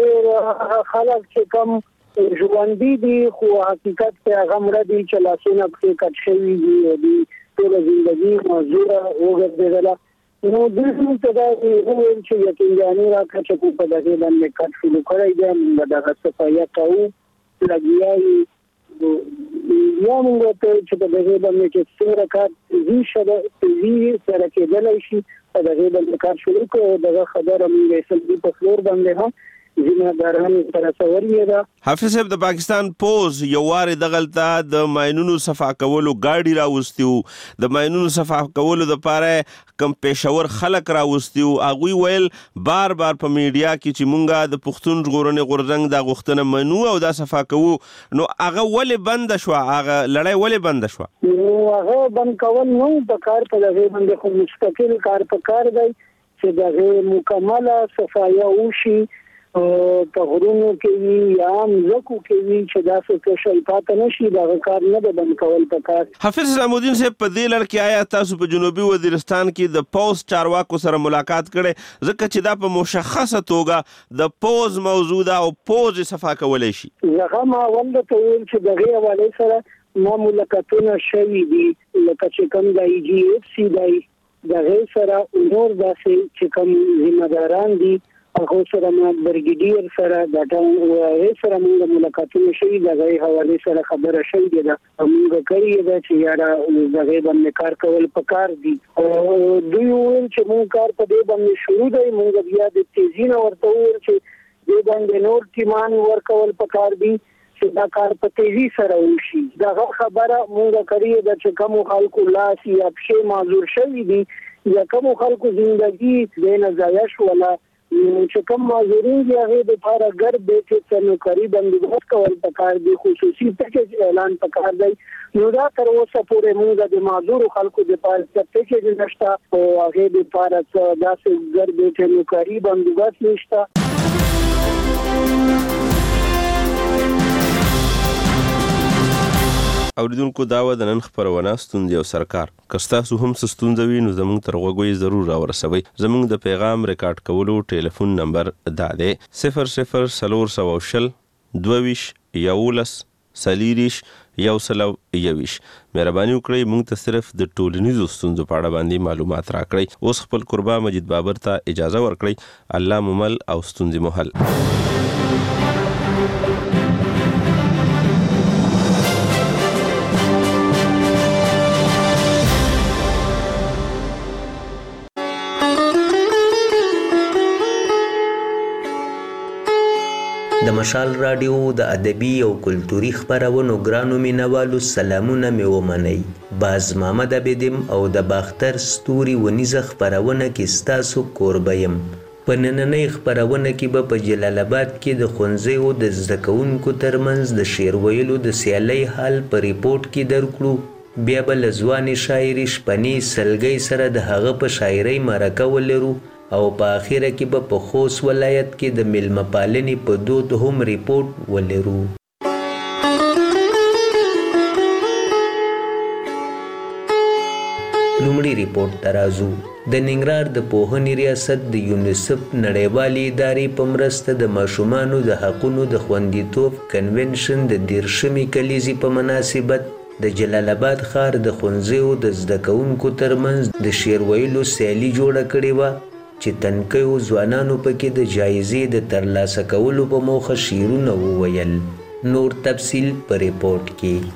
[SPEAKER 24] ډېر خلک چې کوم ژوندي دي خو حقیقت په هغه مړه دي چې لاسونه پکې کټ شوي دي او دوی ټوله زندګي معذوره وګرځېدله نو دوی موږ ته دا وویل چې یقینجاني راکړه چې په دغې باندې کټ شروع کړی دی موږ به دغه صفایه کوو لګیاوي یا موږ ته چې په دغې باندې چې څومره کار زی شده زی سره کېدلی شي په دغې باندې کار شروع کړو دغه خبره موږ اسمبلي په فلور باندې هم ذمہداران سره سواليه ده
[SPEAKER 11] حافظ صاحب د پاکستان پوز یو واره دغلطه د ماینونو صفا کولو گاډي راوستیو د ماینونو صفا کولو د پاره کم پېښور خلک راوستیو اغوی ویل بار بار په میډیا کې چې مونږه د پښتون ژغورنې غورځنګ د غوښتنه منو او د صفا کوو نو هغه ولې بند شو هغه لړۍ ولې بند شو
[SPEAKER 24] نو هغه بند کول نو په کار په دغه باندې خو مستقل کار په کار دی چې دغه مکمله صفایه وشي په غرونو کې وي یا مزکو کې وي چې دا څه شي پاتې نشي دا کار نه به بند کول پکار
[SPEAKER 11] حافظ اسحمودین صاحب په دې لړ کې آیا تاسو په جنوبي وزیرستان کې د پوز چارواکو سره ملاقات کړي ځکه چې دا په مشخصه توګه د پوز موضوع ده او پوز صفا کولای شي
[SPEAKER 24] زغه ما ولته ویل چې دغه حواله سره ما ملاقاتونه شوي دي لکه چې کوم د ای جی اف سی دی دغه سره نور داسې چې کوم ذمہداران دي هغه سره ما برګیډیر سره د ټاون او سره موږ ملاقاتونه شوي دغه حواله سره خبره شوې ده موږ کوي دا چې یاره دغه باندې کار کول پکار دي او دوی ویل چې موږ کار په دې باندې شروع دی موږ بیا د تیزی نه ورته ویل چې دې باندې نور ټیمان ورکول پکار دي چې دا کار په تیزی سره وشي دغه خبره موږ کوي دا چې کوم خلکو لاس یا پښې معذور شوي دي یا کوم خلکو ژوندۍ د نه ضایع شوله چې کوم معذورین دي هغه د لپاره ګر به چې نو قریب بندوبست کول پکار دي خصوصي پیکیج اعلان پکار دی نو دا تر اوسه پورې موږ د معذور خلکو د لپاره پیکیج نشته او هغه د لپاره داسې ګر به چې نو قریب بندوبست نشته
[SPEAKER 11] اوریدونکو داوا د نن خبرونه ستوندې او سرکار کستاسو هم ستوندوي نو زموږ تر غوږی ضرور راورسوي زموږ د پیغام ریکارډ کولو ټلیفون نمبر دا دی صفر صفر سلور سوشل دویش یولس سلیریش یو سلو یویش مهرباني وکړئ موږ ته صرف د ټولنیزو ستونزو په اړه باندې معلومات راکړئ اوس خپل قربا مجید بابر ته اجازه ورکړئ الله ممل او ستونزې محل
[SPEAKER 2] د د مشال رادیو د ادبي او کلتوري خبرونو ګرانو مینوالو سلامونه مې ومنئ. باز محمد عبیدم او د باختر ستوري ونیزه خبرونه کې ستاسو کوربه یم. په نننۍ خبرونه کې به په جلال آباد کې د ښوونځیو د زده کوونکو ترمنځ د شعر ویلو د سیالۍ حال په ریپورټ کې درکړو. بیا به له ځوانې شاعرې شپنې سلګۍ سره د هغه په شاعرۍ مرکه ولرو او په اخره کې به په خوست ولایت کې د میلمه پالنې په دود هم ریپورټ ولرو. لومړی ریپورټ ته راځو. د ننګرهار د پوهنې ریاست د یونیسف نړیوالې ادارې په مرسته د ماشومانو د حقونو د خوندیتوب کنونشن د دیرشمې کلیزې په مناسبت د جلال آباد ښار د ښوونځیو د زده کوونکو ترمنځ د شعر ویلو سیالي جوړه کړې وه چې تنکیو ځوانانو پکې د جایزې د ترلاسه کولو په موخه شعرونه وویل. نور تفصیل په ریپورټ کې.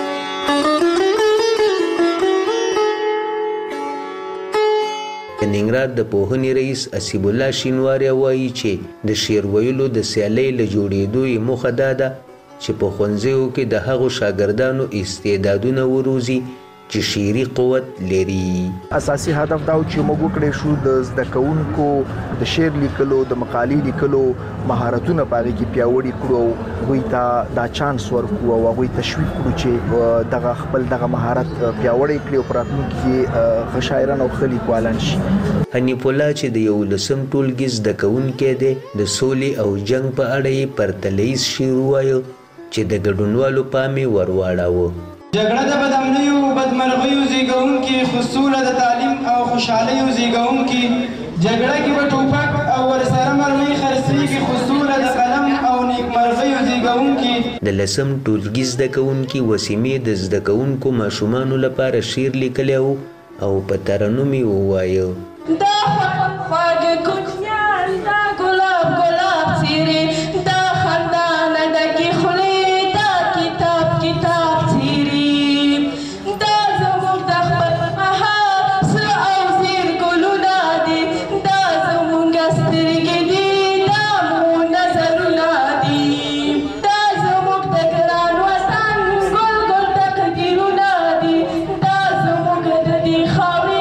[SPEAKER 2] د ننګرهار د پوهنې رئیس اسیب الله شینواریا وایي چې د شعر ویلو د سیالۍ له جوړېدو یې موخه دا ده چې په ښوونځیو کې د هغو شاګردانو استعدادونه وروزي چې شعري قوت لري.
[SPEAKER 8] اساسي هدف دا و چې موږ وکړی شو د زده کوونکو د شعر لیکلو د مقالې لیکلو مهارتونه په هغې کې پیاوړي کړو او هغوی ته دا چانس ورکړو او هغوی تشویق کړو چې دغه خپل دغه مهارت پیاوړی کړي او په راتلونکي کې ښه شاعران او ښه لیکوالان شي.
[SPEAKER 2] حنیف الله چې د یولسم ټولګي زده کوونکی دی د سولې او جنګ په اړه یې پرتلیز شعر ووایه چې د ګډونوالو پام یې ور واړاوه.
[SPEAKER 14] جګړه د بدامنیو بدمرغیو زیږوونکي، خو سوله د تعلیم او خوشحالیو زیږوونکي. جګړه کې به ټوپک او ورسره مرمۍ خرڅېږي، خو سوله د قلم او نیکمرغیو زیږوونکي.
[SPEAKER 2] د لسم ټولګي زده کوونکي وسیمې د زده کوونکو ماشومانو لپاره شعر لیکلی و او په ترنم یې ووایه.
[SPEAKER 18] دا خواږه کوچنیان، دا ګلاب ګلاب څیرې، دا خندانه ډکې خولې، دا کتاب کتاب څیرې، دا زموږ د خپل مهار سره او زیر ګلونه دي، دا زموږ سترګې دي، دا مو نظرونه دي، دا زموږ د ګران وطن ګل ګل تقدیرونه دي، دا زموږ د دې خاورې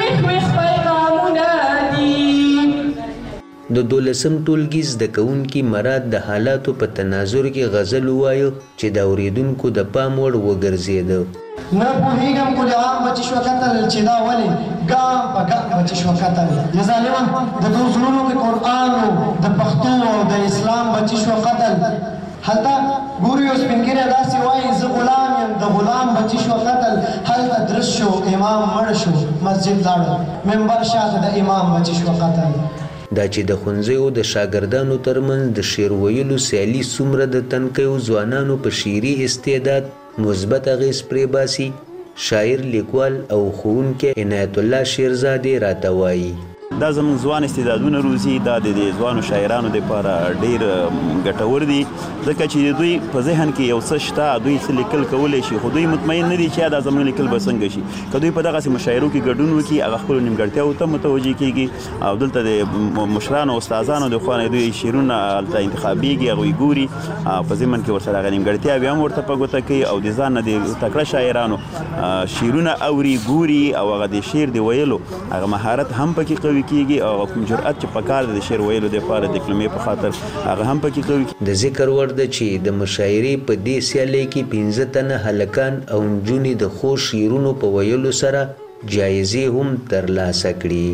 [SPEAKER 2] د دولسم ټولګي زده کوونکي مراد د حالاتو په تناظر کې غزل ووایه چې د اورېدونکو د پام وړ وګرځېده.
[SPEAKER 14] نه پوهېږم کل عام به چې شوه کتل چې دا ولې ګام په ګام به چې شوه کتل. یا ظالمه د دو زړونو کې قرآن و د پښتو او د اسلام به چې شوه قتل. هلته ګورو یو سپین ږیری داسې وایي زه غلام یم، د غلام به چې شوه قتل. هلته درست شو امام مړ شو مسجد لاړ منبر شاته د امام به چې شوه قتل.
[SPEAKER 2] دا چې د ښوونځیو د شاګردانو ترمنځ د شعر ویلو سیالي څومره د تنکیو ځوانانو په شعري استعداد مثبت اغېز پرې باسي، شاعر لیکوال او ښوونکی عنایت الله شیرزادې راته وایي.
[SPEAKER 15] دا زموږ ځوان استعدادونه روزي، دا د ځوانو شاعرانو دپاره ډېر ګټور دي ځکه چې د دوی په ذهن کې یو څه شته، دوی څه لیکل کولی شي، خو دوی مطمئن نه دي چې دا زموږ لیکل به څنګه شي. که دوی په دغسې مشاعرو کې ګډون وکړي، هغه خپلو نیمګړتیاوو ته متوجه کېږي او دلته د مشرانو او استادانو د خوا نه دوی شعرونه هلته انتخابېږي، هغوی ګوري په ضمن کې ورسره هغه نیمګړتیاوې هم ورته په ګوته کوي او د ځان نه د تکړه شاعرانو شعرونه اوري، ګوري او هغه د شعر د ویلو هغه مهارت هم پکې قوي کیږي او کوم جرأت چې پکار د شعر ویلو دپاره د کلمې په خاطر هغه هم پکې قوي.
[SPEAKER 2] د ذکر وړ ده چې د مشاعرې په دې سیالۍ کې پنځه تنه هلکان او نجونې د ښو شعرونو په ویلو سره جایزې هم ترلاسه کړي.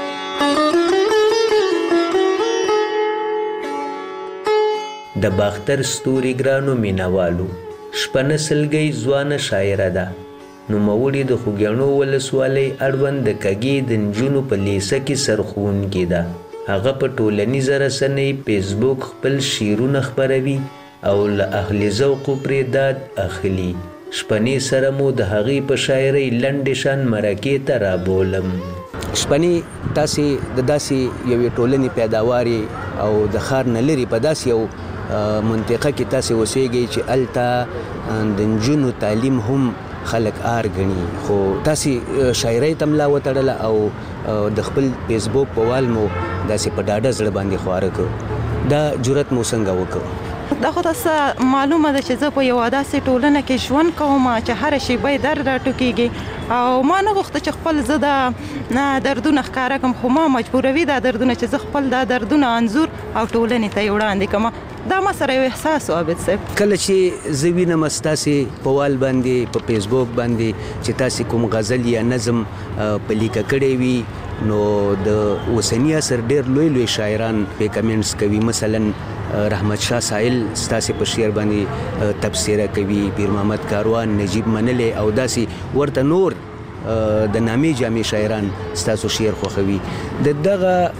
[SPEAKER 2] د باختر ستوري ګرانو مینوالو، شپنه سلګۍ ځوانه شاعره ده. نوموړې د خوږیاڼو ولسوالۍ اړوند د کږې د نجونو په لیسه کې سرښوونکې ده. هغه په ټولنیزه رسنۍ فیسبوک خپل شعرونه خپروي او له اهل ذوقو پرې داد اخلي. شپنې سره مو د هغې په شاعرۍ لنډې شان مرکې ته رابولم.
[SPEAKER 16] شپنې تاسې د داسې یوې ټولنې پیداواري او د ښار نه لرې په داسې یو منطقه کې تاسې اوسېږئ چې هلته د نجونو تعلیم هم خلک آر غني، خو تاسې شاعرۍ ته ملا وتړله او د خپل فیسبوک په وال مو داسې په ډاډه زړه باندې خواره کړو. دا جرأت مو څنګه وکړو؟
[SPEAKER 9] دا خو تاسو معلومه ده چې زه په یو داسې ټولنه کې ژوند کوم چې هر شی به در راټوکیږي او ما نه غوښته چې خپل زه دا دردونه ښکاره کړم، خو ما مجبوروي دا دردونه چې زه خپل دا دردونه انځور او ټولنې ته یې وړاندې کړم. دا ما سره یو احساس و عابد صاحب.
[SPEAKER 16] کله چې زه وینم ستاسې په وال باندې په فیسبوک باندې چې تاسې کوم غزل یا نظم په لیکه کړی وي نو د اوسني عصر ډېر لوی لوی شاعران په کمنټس کوي، مثلا رحمت شاه سائل ستاسې په شعر باندې تبصره کوي، پیر محمد کاروان، نجیب منلی او داسې ورته نور د نامې جامع شاعران ستاسو شعر خوښوي. د دغه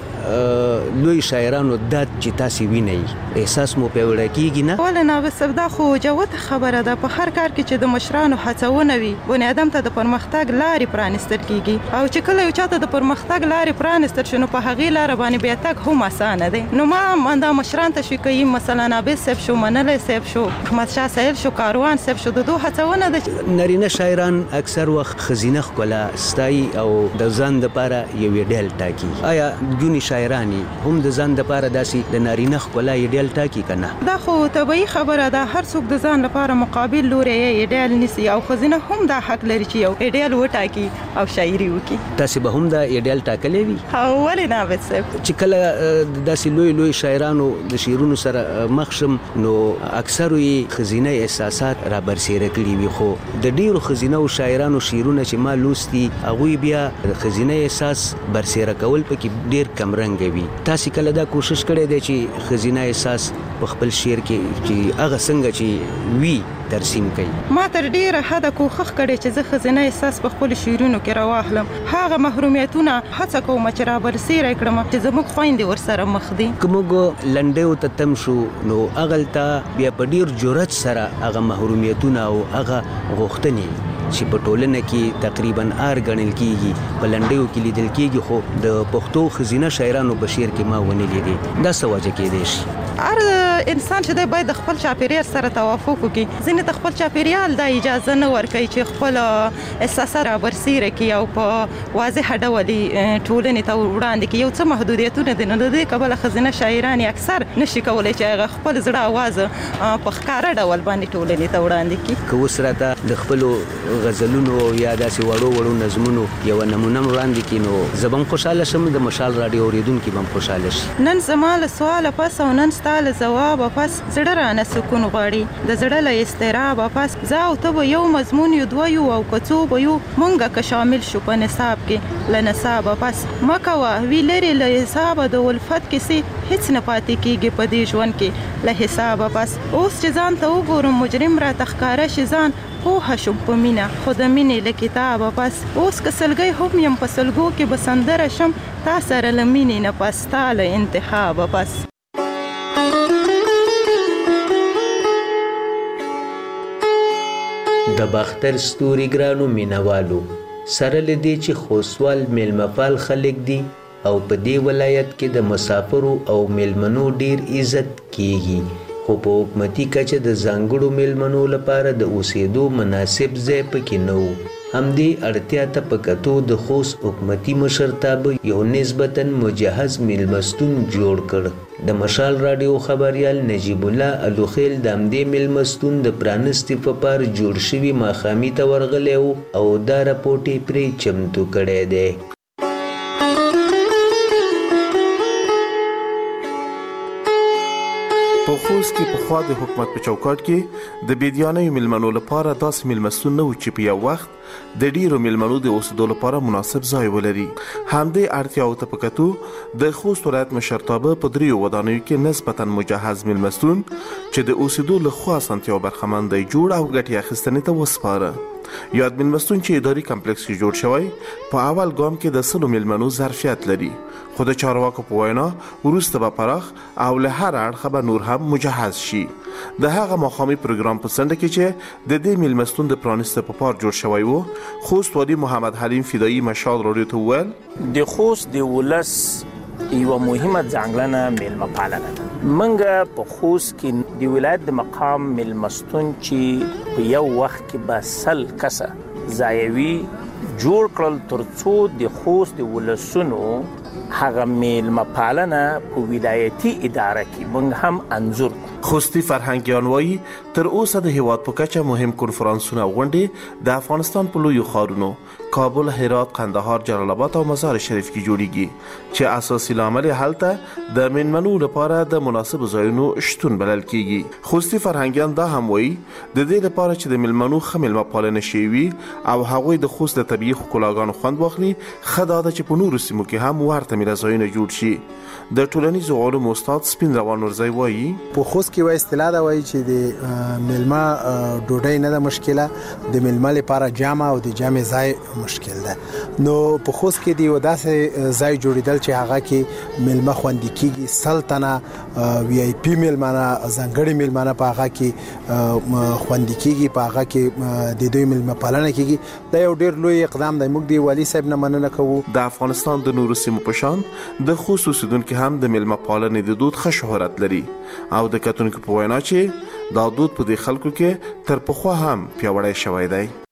[SPEAKER 16] لوی شاعرانو داد چې تاسې وینئ احساس مو پیاوړی کیږي نه؟
[SPEAKER 9] ولې نه عابد صاحب، دا خو جوته خبره ده. په هر کار کې چې د مشرانو هڅونه وي بني ادم ته د پرمختګ لارې پرانستل کیږي، او چې کله یو چاته د پرمختګ لارې پرانستل شي نو په هغې لاره باندې بیا تګ هم اسانه دی. نو ما دا مشران تشویق کوي، مثلا عابد صاحب شو، منلی صاحب شو، احمد شاه سائل شو، کاروان صاحب شو، د دوی هڅونه ده.
[SPEAKER 16] نارینه شاعران اکثر وخت ښځینه ښکلا ستایي او د ځان دپاره یو ایډیل ټاکي. آیا ځینې شاعرانی هم د ځان دپاره داسې د نارینه ښکلا ایډیل ټاکي که نه؟
[SPEAKER 9] دا خو طبیعي خبره ده، هر څوک د ځان لپاره مقابل لوری یې ایډیل نیسي، او ښځینه هم دا حق لري چې یو ایډیل وټاکي او شاعري وکړي.
[SPEAKER 16] تاسې به هم دا ایډیل ټاکلی وي؟
[SPEAKER 9] ولې نه عابد صاحب؟
[SPEAKER 16] چې کله داسې لوی لوی شاعرانو د شعرونو سره مخ شم نو اکثرو یې ښځینه احساسات را برسېره کړي وي، خو د ډېرو ښځینهو شاعرانو شعرونه چې ما لوستي هغوی بیا د ښځینه احساس برسېره کول پکې ډېر کمرنګه وي. تاسې کله دا کوشش کړی دی چې ښځینه احساس په خپل شعر کې چې هغه څنګه چې وي ترسیم کوي؟
[SPEAKER 9] ما تر ډیره حده کوښښ کړی چې زه ښځینه احساس په خپلو شعرونو کې راواخلم. هغه محرومیتونه هڅه کوم چې رابرسېره کړم چې زموږ خویندې ورسره مخ دي.
[SPEAKER 16] که موږ لنډیو ته تم شو نو هغلته بیا په ډېر جرأت سره هغه محرومیتونه او هغه غوښتنې چې په ټولنه کې تقریبا ار ګڼل کیږي په لنډیو کې لیدل کیږي، خو د پښتو ښځینه شاعرانو په شعر کې ما ونه لیدې. دا څه وجه کیدی شي؟
[SPEAKER 9] هر انسان چې دی باید د خپل چاپیریال سره توافق وکړي. ځینې ته خپل چاپیریال دا اجازه نه ورکوي چې خپل احساسات رابرسېره کړي او په واضحه ډول ټولنې ته وړاندې کړي. یو څه محدودیتونه دي، نو د دې کبله ښځینه شاعران یې اکثر نشي کولی چې هغه خپل زړه اواز په ښکاره ډول باندې ټولنې ته وړاندې کړي.
[SPEAKER 16] که اوس راته د خپلو غزلونو یا داسې وړو وړو نظمونو یوه نمونه وړاندې کړي نو زه به هم خوشحاله شم، د مشال راډیو اورېدونکي به هم خوشحاله شي.
[SPEAKER 9] نن زما له سواله پس او نن ستا له ځوابه پس زړه رانه سکون غواړي، د زړه له اضطرابه پس زه او ته به یو مضمون یو دوه یو او که څو به یو مونږه که شامل شو په نصاب کې له نصابه پس مه کوه وي لرې له حسابه د الفت کیسې هیڅ نه پاتې کیږي په دې ژوند کې له حسابه. پس اوس چې ځان ته وګورم مجرم راته ښکاره شي ځان پوهه شم په مینه خو د مینې له کتابه. پس اوس که سلګۍ هم یم په سلګو کې به سندره شم تا سره له مینې نه پس تا له انتخابه. پس
[SPEAKER 2] د باختر ستوري ګرانو مینوالو سره له دې چې خوسوال میلمهپال خلک دي او په دې ولایت کې د مسافرو او میلمنو ډیر عزت کیږي، خو په حکومتي کچه د ځانګړو میلمنو لپاره د اوسېدو مناسب ځای پکې نه و. همدې اړتیا ته په کتو د خوست حکومتي مشرتابه یو نسبتاً مجهز میلمستون جوړ کړ. د مشال راډیو خبریال نجیب الله الوخیل د همدې میلمستون د پرانستې په پار جوړ شوي ماښامي ته ورغلی و او دا رپوټ یې پرې چمتو کړی دی.
[SPEAKER 17] په خوست کې پخوا د حکومت په چوکاټ کې د بېدیانیو میلمنو لپاره داسې میلمستون نه و چې په یو وخت د ډیرو میلمنو د اوسېدو لپاره مناسب ځای ولري. همدې اړتیاو ته په کتو د خوست ولایت مشرتابه په دریو ودانیو کې نسبتاً مجهز میلمستون چې د اوسېدو له خوا اسانتیاو برخمن دی جوړ او ګټې اخیستنې ته وسپاره. یاد میلمستون چې اداري کمپلیکس کې جوړ شوی په اول ګام کې د سلو میلمنو ظرفیت لري، خو د چارواکو په وینا وروسته به پراخ او له هر اړخه به نور هم مجهز شي. د هغه ماښامي پروګرام په څنډه کې چې د دې میلمستون د پرانیسته په پار جوړ شوی و، خوست والي محمد حلیم فدایي مشال راډیو ته وویل
[SPEAKER 19] د خوست د ولس یوه مهمه ځانګړنه میلمه پالنه ده. موږ په خوست کې د ولایت د مقام میلمستون چې په یو وخت کې به سل کسه ځایوي جوړ کړل ترڅو د خوست د ولسونو هغه میلمه پالنه په ولایتي اداره کې موږ هم انځور.
[SPEAKER 17] خوستی فرهنګیان وایي تر اوسه د هیواد په کچه مهم کنفرانسونه او غونډې د افغانستان په لویو ښارونو کابل، هرات، قندهار، جلال آباد او مزار شریف کې جوړیږي چې اساسي لامل هلته د میلمنو لپاره د مناسب ځایونو شتون بلل کیږي. خوستی فرهنګیان دا هم وایي د دې لپاره چې د میلمنو ښه میلمه پالنه شوي او هغوی د خوست د طبیعي ښکلاګانو خوند واخلي، ښه دا ده چې په نورو سیمو کې هم ورته میله ځایونه جوړ شي. د ټولنیزو علومو استاد سپین روان نورزی وایي
[SPEAKER 5] په خوست کې وایي اصطلاح دا وایي چې د میلمه ډوډۍ نه ده مشکله، د میلمه لپاره جامه او د جامې ځای مشکل ده. نو په خوست کې دی داسې ځای جوړیدل چې هغه کې میلمه خوندي کیږي، سلطنه وی آی پی میلمانه ځانګړي میلمانه په هغه کې خوندي کیږي، په هغه کې د دوی میلمه پالنه کیږي. دا یو ډیر لوی اقدام دی. موږ دی والی صاحب نه مننه کوو.
[SPEAKER 17] د افغانستان د نورو سیمو په شان د خوست اوسیدونکو هم د میلمه پالنې د دود ښه شهرت لري او د کتونکو په وینا چې دا دود په دې خلکو کې تر پخوا هم پیاوړی شوی دی.